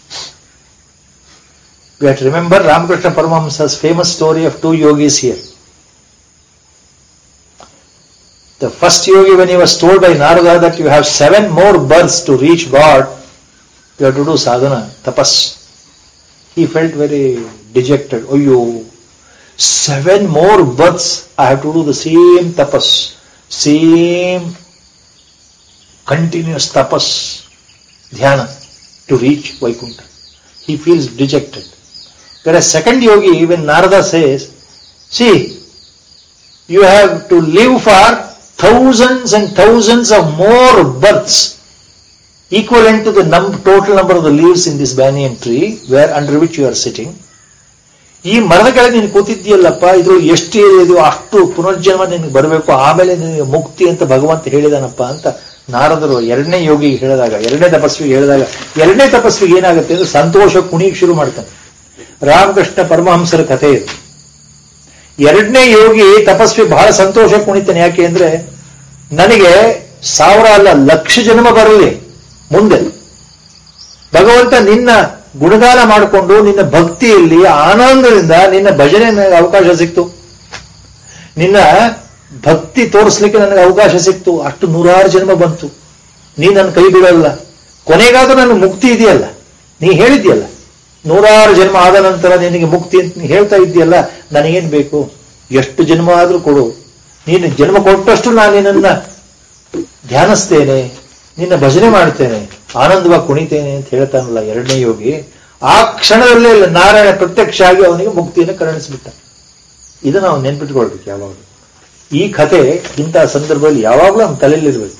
We have to remember Ramakrishna Paramahamsa's famous story of 2 yogis here. The first yogi, when he was told by Narada that you have 7 more births to reach God, you have to do sadhana, tapas. He felt very dejected. Oh, you 7 more births, I have to do the same tapas, same continuous tapas, dhyana, to reach Vaikuntha. He feels dejected. Whereas second yogi, when Narada says, see, you have to live for thousands and thousands of more births, equivalent to the total number of the leaves in this banyan tree, under which you are sitting. ಈ ಮರದ ಕೆಳಗೆ ನೀನು ಕೂತಿದ್ದೀಯಲ್ಲಪ್ಪ, ಇದು ಎಷ್ಟು ಇದು ಅಷ್ಟು ಪುನರ್ಜನ್ಮ ನಿನಗೆ ಬರಬೇಕು, ಆಮೇಲೆ ನಿನಗೆ ಮುಕ್ತಿ ಅಂತ ಭಗವಂತ ಹೇಳಿದಾನಪ್ಪ ಅಂತ ನಾರದರು ಎರಡನೇ ಯೋಗಿಗೆ ಹೇಳಿದಾಗ, ಎರಡನೇ ತಪಸ್ವಿಗೆ ಹೇಳಿದಾಗ, ಎರಡನೇ ತಪಸ್ವಿಗೆ ಏನಾಗುತ್ತೆ ಅಂದ್ರೆ ಸಂತೋಷ ಕುಣಿಗೆ ಶುರು ಮಾಡ್ತಾನೆ. ರಾಮಕೃಷ್ಣ ಪರಮಹಂಸರ ಕಥೆ ಇದು. ಎರಡನೇ ಯೋಗಿ ತಪಸ್ವಿ ಬಹಳ ಸಂತೋಷ ಕುಣಿತಾನೆ. ಯಾಕೆ ಅಂದ್ರೆ ನನಗೆ 1000 ಅಲ್ಲ 1,00,000 ಜನ್ಮ ಬರಲಿ ಮುಂದೆ, ಭಗವಂತ ನಿನ್ನ ಗುಣಗಾನ ಮಾಡಿಕೊಂಡು ನಿನ್ನ ಭಕ್ತಿಯಲ್ಲಿ ಆನಂದದಿಂದ ನಿನ್ನ ಭಜನೆ ನನಗೆ ಅವಕಾಶ ಸಿಕ್ತು, ನಿನ್ನ ಭಕ್ತಿ ತೋರಿಸ್ಲಿಕ್ಕೆ ನನಗೆ ಅವಕಾಶ ಸಿಕ್ತು. ಅಷ್ಟು 100 ಜನ್ಮ ಬಂತು, ನೀ ನನ್ನ ಕೈ ಬಿಡಲ್ಲ, ಕೊನೆಗಾದ್ರೂ ನನ್ನ ಮುಕ್ತಿ ಇದೆಯಲ್ಲ, ನೀ ಹೇಳಿದ್ಯಲ್ಲ 100 ಜನ್ಮ ಆದ ನಂತರ ನಿನಗೆ ಮುಕ್ತಿ ಅಂತ ನೀ ಹೇಳ್ತಾ ಇದ್ದೀಯಲ್ಲ, ನನಗೇನ್ ಬೇಕು, ಎಷ್ಟು ಜನ್ಮ ಆದ್ರೂ ಕೊಡು, ನೀನು ಜನ್ಮ ಕೊಟ್ಟಷ್ಟು ನಾನು ನಿನ್ನನ್ನ ಧ್ಯಾನಿಸ್ತೇನೆ, ನಿನ್ನ ಭಜನೆ ಮಾಡ್ತೇನೆ, ಆನಂದವಾಗಿ ಕುಣಿತೇನೆ ಅಂತ ಹೇಳ್ತಾನಲ್ಲ ಎರಡನೇ ಯೋಗಿ. ಆ ಕ್ಷಣದಲ್ಲೇ ನಾರಾಯಣ ಪ್ರತ್ಯಕ್ಷ ಆಗಿ ಅವನಿಗೆ ಮುಕ್ತಿಯನ್ನು ಕರುಣಿಸಿಬಿಟ್ಟ. ಇದು ನಾವು ನೆನ್ಪಿಟ್ಕೊಳ್ಬೇಕು ಯಾವಾಗಲೂ. ಈ ಕಥೆ ಇಂತಹ ಸಂದರ್ಭದಲ್ಲಿ ಯಾವಾಗಲೂ ನಮ್ಮ ತಲೆಯಲ್ಲಿರ್ಬೇಕು.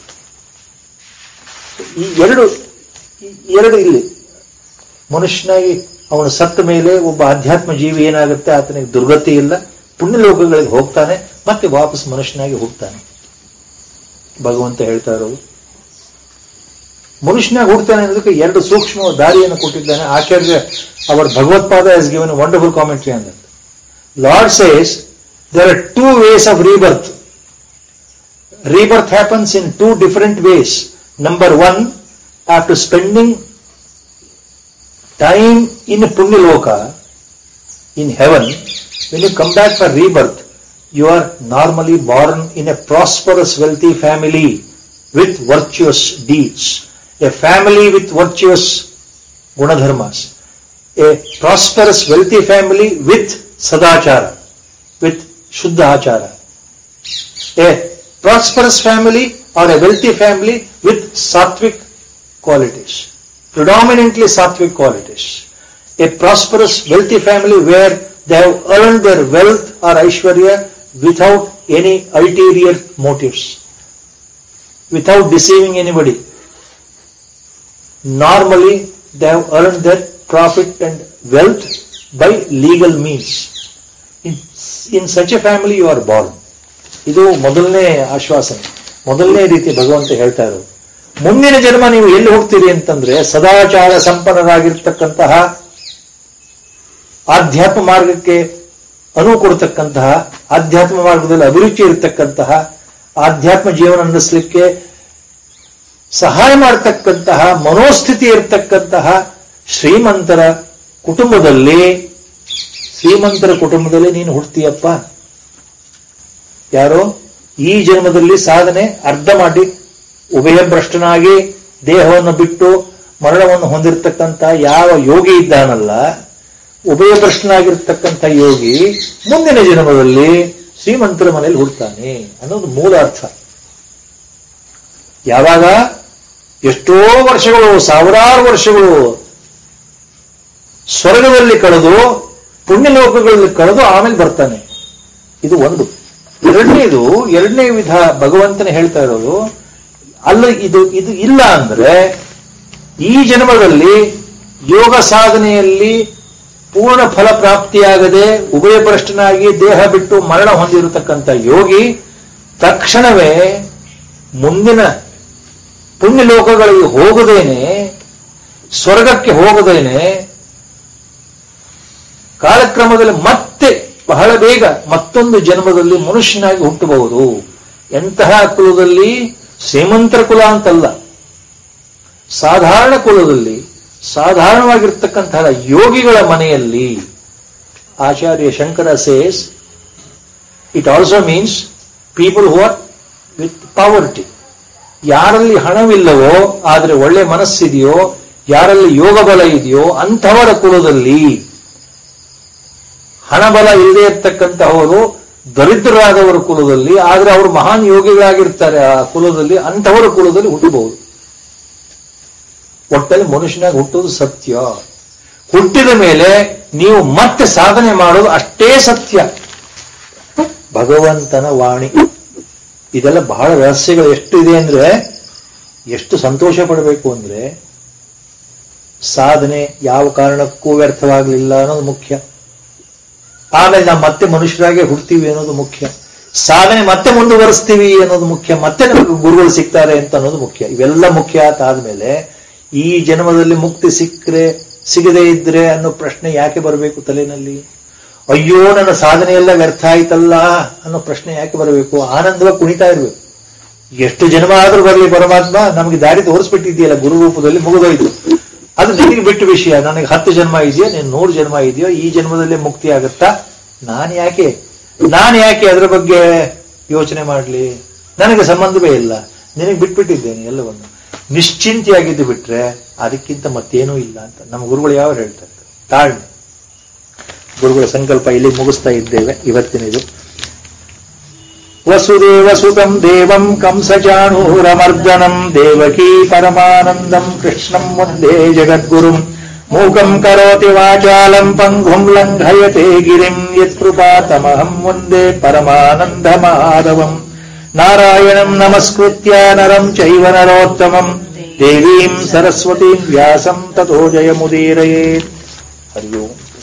ಈ ಎರಡು ಇಲ್ಲಿ ಮನುಷ್ಯನಾಗಿ ಅವನು ಸತ್ತ ಮೇಲೆ ಒಬ್ಬ ಅಧ್ಯಾತ್ಮ ಜೀವಿ ಏನಾಗುತ್ತೆ, ಆತನಿಗೆ ದುರ್ಗತಿ ಇಲ್ಲ, ಪುಣ್ಯಲೋಕಗಳಿಗೆ ಹೋಗ್ತಾನೆ, ಮತ್ತೆ ವಾಪಸ್ ಮನುಷ್ಯನಾಗಿ ಹೋಗ್ತಾನೆ. ಭಗವಂತ ಹೇಳ್ತಾ ಇರೋದು ಮನುಷ್ಯನಾಗಿ ಹುಡ್ತಾನೆ ಅನ್ನೋದಕ್ಕೆ 2 ಸೂಕ್ಷ್ಮ ದಾರಿಯನ್ನು ಕೊಟ್ಟಿದ್ದಾನೆ ಆಚಾರ್ಯ. ಅವರ Bhagavatpada has given a wonderful commentary on that. Lord says there are 2 ways of rebirth. Rebirth happens in 2 different ways. Number 1, after spending time in Punyaloka, in heaven, when you come back for rebirth, you are normally born in a prosperous, wealthy family with virtuous deeds. A family with virtuous gunadharmas. A prosperous, wealthy family with sadachara, with shuddha achara. A prosperous family or a wealthy family with sattvic qualities, predominantly sattvic qualities. A prosperous, wealthy family where they have earned their wealth or aishwarya without any ulterior motives, without deceiving anybody. Normally they have earned their profit and wealth by legal means. In such a family you are born. ಇದು ಮೊದಲನೇ ಆಶ್ವಾಸನೆ, ಮೊದಲನೇ ರೀತಿ ಭಗವಂತ ಹೇಳ್ತಾ ಇರೋದು. ಮುಂದಿನ ಜನ್ಮ ನೀವು ಎಲ್ಲಿ ಹೋಗ್ತೀರಿ ಅಂತಂದ್ರೆ ಸದಾಚಾರ ಸಂಪನ್ನರಾಗಿರ್ತಕ್ಕಂತಹ, ಆಧ್ಯಾತ್ಮ ಮಾರ್ಗಕ್ಕೆ ಅನುವು ಕೊಡತಕ್ಕಂತಹ, ಆಧ್ಯಾತ್ಮ ಮಾರ್ಗದಲ್ಲಿ ಅಭಿರುಚಿ ಇರತಕ್ಕಂತಹ, ಆಧ್ಯಾತ್ಮ ಜೀವನ ನಡೆಸಲಿಕ್ಕೆ ಸಹಾಯ ಮಾಡತಕ್ಕಂತಹ ಮನೋಸ್ಥಿತಿ ಇರತಕ್ಕಂತಹ ಶ್ರೀಮಂತರ ಕುಟುಂಬದಲ್ಲಿ ನೀನು ಹುಡ್ತೀಯಪ್ಪ. ಯಾರೋ ಈ ಜನ್ಮದಲ್ಲಿ ಸಾಧನೆ ಅರ್ಧ ಮಾಡಿ ಉಭಯಭ್ರಷ್ಟನಾಗಿ ದೇಹವನ್ನು ಬಿಟ್ಟು ಮರಣವನ್ನು ಹೊಂದಿರತಕ್ಕಂಥ ಯಾವ ಯೋಗಿ ಇದ್ದಾನಲ್ಲ, ಉಭಯಭ್ರಷ್ಟನಾಗಿರ್ತಕ್ಕಂಥ ಯೋಗಿ ಮುಂದಿನ ಜನ್ಮದಲ್ಲಿ ಶ್ರೀಮಂತರ ಮನೆಯಲ್ಲಿ ಹುಡ್ತಾನೆ ಅನ್ನೋದು ಮೂಲ ಅರ್ಥ. ಯಾವಾಗ ಎಷ್ಟೋ ವರ್ಷಗಳು, 1000 ವರ್ಷಗಳು ಸ್ವರ್ಗದಲ್ಲಿ ಕಳೆದು ಪುಣ್ಯಲೋಕಗಳಲ್ಲಿ ಕಳೆದು ಆಮೇಲೆ ಬರ್ತಾನೆ. ಇದು ಒಂದು. ಎರಡನೇ ವಿಧ ಭಗವಂತನ ಹೇಳ್ತಾ ಇರೋದು, ಅಲ್ಲ ಇದು ಇಲ್ಲ ಅಂದ್ರೆ ಈ ಜನ್ಮದಲ್ಲಿ ಯೋಗ ಸಾಧನೆಯಲ್ಲಿ ಪೂರ್ಣ ಫಲ ಪ್ರಾಪ್ತಿಯಾಗದೆ ಉಭಯಭ್ರಷ್ಟನಾಗಿ ದೇಹ ಬಿಟ್ಟು ಮರಣ ಹೊಂದಿರತಕ್ಕಂಥ ಯೋಗಿ ತಕ್ಷಣವೇ ಮುಂದಿನ ಪುಣ್ಯಲೋಕಗಳಿಗೆ ಹೋಗದೇನೆ, ಸ್ವರ್ಗಕ್ಕೆ ಹೋಗದೇನೆ ಕಾಲಕ್ರಮದಲ್ಲಿ ಮತ್ತೆ ಬಹಳ ಬೇಗ ಮತ್ತೊಂದು ಜನ್ಮದಲ್ಲಿ ಮನುಷ್ಯನಾಗಿ ಹುಟ್ಟಬಹುದು. ಎಂತಹ ಕುಲದಲ್ಲಿ? ಶ್ರೀಮಂತರ ಕುಲ ಅಂತಲ್ಲ, ಸಾಧಾರಣ ಕುಲದಲ್ಲಿ ಸಾಧಾರಣವಾಗಿರ್ತಕ್ಕಂತಹ ಯೋಗಿಗಳ ಮನೆಯಲ್ಲಿ. Acharya Shankara says it also means people who are with poverty. ಯಾರಲ್ಲಿ ಹಣವಿಲ್ಲವೋ ಆದರೆ ಒಳ್ಳೆ ಮನಸ್ಸಿದೆಯೋ, ಯಾರಲ್ಲಿ ಯೋಗ ಬಲ ಇದೆಯೋ ಅಂಥವರ ಕುಲದಲ್ಲಿ. ಹಣಬಲ ಇಲ್ಲದೆ ಇರ್ತಕ್ಕಂಥವರು ದರಿದ್ರರಾದವರ ಕುಲದಲ್ಲಿ, ಆದರೆ ಅವರು ಮಹಾನ್ ಯೋಗಿಗಳಾಗಿರ್ತಾರೆ ಆ ಕುಲದಲ್ಲಿ, ಅಂಥವರ ಕುಲದಲ್ಲಿ ಹುಟ್ಟಬಹುದು. ಒಟ್ಟಲ್ಲಿ ಮನುಷ್ಯನಾಗಿ ಹುಟ್ಟುವುದು ಸತ್ಯ. ಹುಟ್ಟಿದ ಮೇಲೆ ನೀವು ಮತ್ತೆ ಸಾಧನೆ ಮಾಡೋದು ಅಷ್ಟೇ ಸತ್ಯ. ಭಗವಂತನ ವಾಣಿ. ಇದೆಲ್ಲ ಬಹಳ ರಹಸ್ಯಗಳು ಎಷ್ಟು ಇದೆ ಅಂದ್ರೆ, ಎಷ್ಟು ಸಂತೋಷ ಪಡಬೇಕು ಅಂದ್ರೆ, ಸಾಧನೆ ಯಾವ ಕಾರಣಕ್ಕೂ ವ್ಯರ್ಥವಾಗಲಿಲ್ಲ ಅನ್ನೋದು ಮುಖ್ಯ. ಆಮೇಲೆ ನಾವು ಮತ್ತೆ ಮನುಷ್ಯರಾಗೆ ಹುಡ್ತೀವಿ ಅನ್ನೋದು ಮುಖ್ಯ. ಸಾಧನೆ ಮತ್ತೆ ಮುಂದುವರಿಸ್ತೀವಿ ಅನ್ನೋದು ಮುಖ್ಯ. ಮತ್ತೆ ನಮಗೆ ಗುರುಗಳು ಸಿಗ್ತಾರೆ ಅಂತ ಅನ್ನೋದು ಮುಖ್ಯ. ಇವೆಲ್ಲ ಮುಖ್ಯ ಆದ್ಮೇಲೆ ಈ ಜನ್ಮದಲ್ಲಿ ಮುಕ್ತಿ ಸಿಗದೇ ಇದ್ರೆ ಅನ್ನೋ ಪ್ರಶ್ನೆ ಯಾಕೆ ಬರಬೇಕು ತಲೆನಲ್ಲಿ? ಅಯ್ಯೋ ನನ್ನ ಸಾಧನೆ ಎಲ್ಲ ವ್ಯರ್ಥ ಆಯ್ತಲ್ಲ ಅನ್ನೋ ಪ್ರಶ್ನೆ ಯಾಕೆ ಬರಬೇಕು? ಆನಂದವಾಗಿ ಕುಣಿತಾ ಇರ್ಬೇಕು. ಎಷ್ಟು ಜನ್ಮ ಆದ್ರೂ ಬರಲಿ ಪರಮಾತ್ಮ, ನಮಗೆ ದಾರಿ ತೋರಿಸ್ಬಿಟ್ಟಿದೆಯಲ್ಲ ಗುರು ರೂಪದಲ್ಲಿ, ಮುಗಿದೋಯ್ತು. ಅದು ನಿನಗೆ ಬಿಟ್ಟು ವಿಷಯ. ನನಗೆ 10 ಜನ್ಮ ಇದೆಯೋ, ನೀನು 100 ಜನ್ಮ ಇದೆಯೋ, ಈ ಜನ್ಮದಲ್ಲೇ ಮುಕ್ತಿ ಆಗುತ್ತಾ? ನಾನು ಯಾಕೆ ಅದರ ಬಗ್ಗೆ ಯೋಚನೆ ಮಾಡಲಿ? ನನಗೆ ಸಂಬಂಧವೇ ಇಲ್ಲ. ನಿನಗೆ ಬಿಟ್ಬಿಟ್ಟಿದ್ದೇನೆ ಎಲ್ಲವನ್ನು. ನಿಶ್ಚಿಂತೆಯಾಗಿದ್ದು ಬಿಟ್ರೆ ಅದಕ್ಕಿಂತ ಮತ್ತೇನೂ ಇಲ್ಲ ಅಂತ ನಮ್ಮ ಗುರುಗಳು ಯಾವ ಹೇಳ್ತಾರೆ. ತಾಳ್ಮೆ. ಗುರುಗಳ ಸಂಕಲ್ಪ ಇಲ್ಲಿ ಮುಗಿಸ್ತಾ ಇದ್ದೇವೆ ಇವತ್ತಿನಿದು. ವಸುದೇವ ಸುತಂ ದೇವಂ ಕಂಸಚಾಣೂರಮರ್ದನಂ ದೇವಕೀ ಪರಮಾನಂದಂ ಕೃಷ್ಣಂ ವಂದೇ ಜಗದ್ಗುರುಂ ಮೂಕಂ ಕರೋತಿ ವಾಚಾಲಂ ಪಂಗುಂ ಲಂಘಯತೆ ಗಿರಿಂ ಯತ್ಕೃಪಾತಮಹಂ ವಂದೇ ಪರಮಾನಂದ ಮಾಧವಂ. ನಾರಾಯಣಂ ನಮಸ್ಕೃತ್ಯ ನರಂ ಚೈವ ನರೋತ್ತಮಂ ದೇವೀಂ ಸರಸ್ವತೀಂ ವ್ಯಾಸಂ ತತೋ ಜಯಮುದೀರಯೇತ್. ಹರಿ ಓಂ.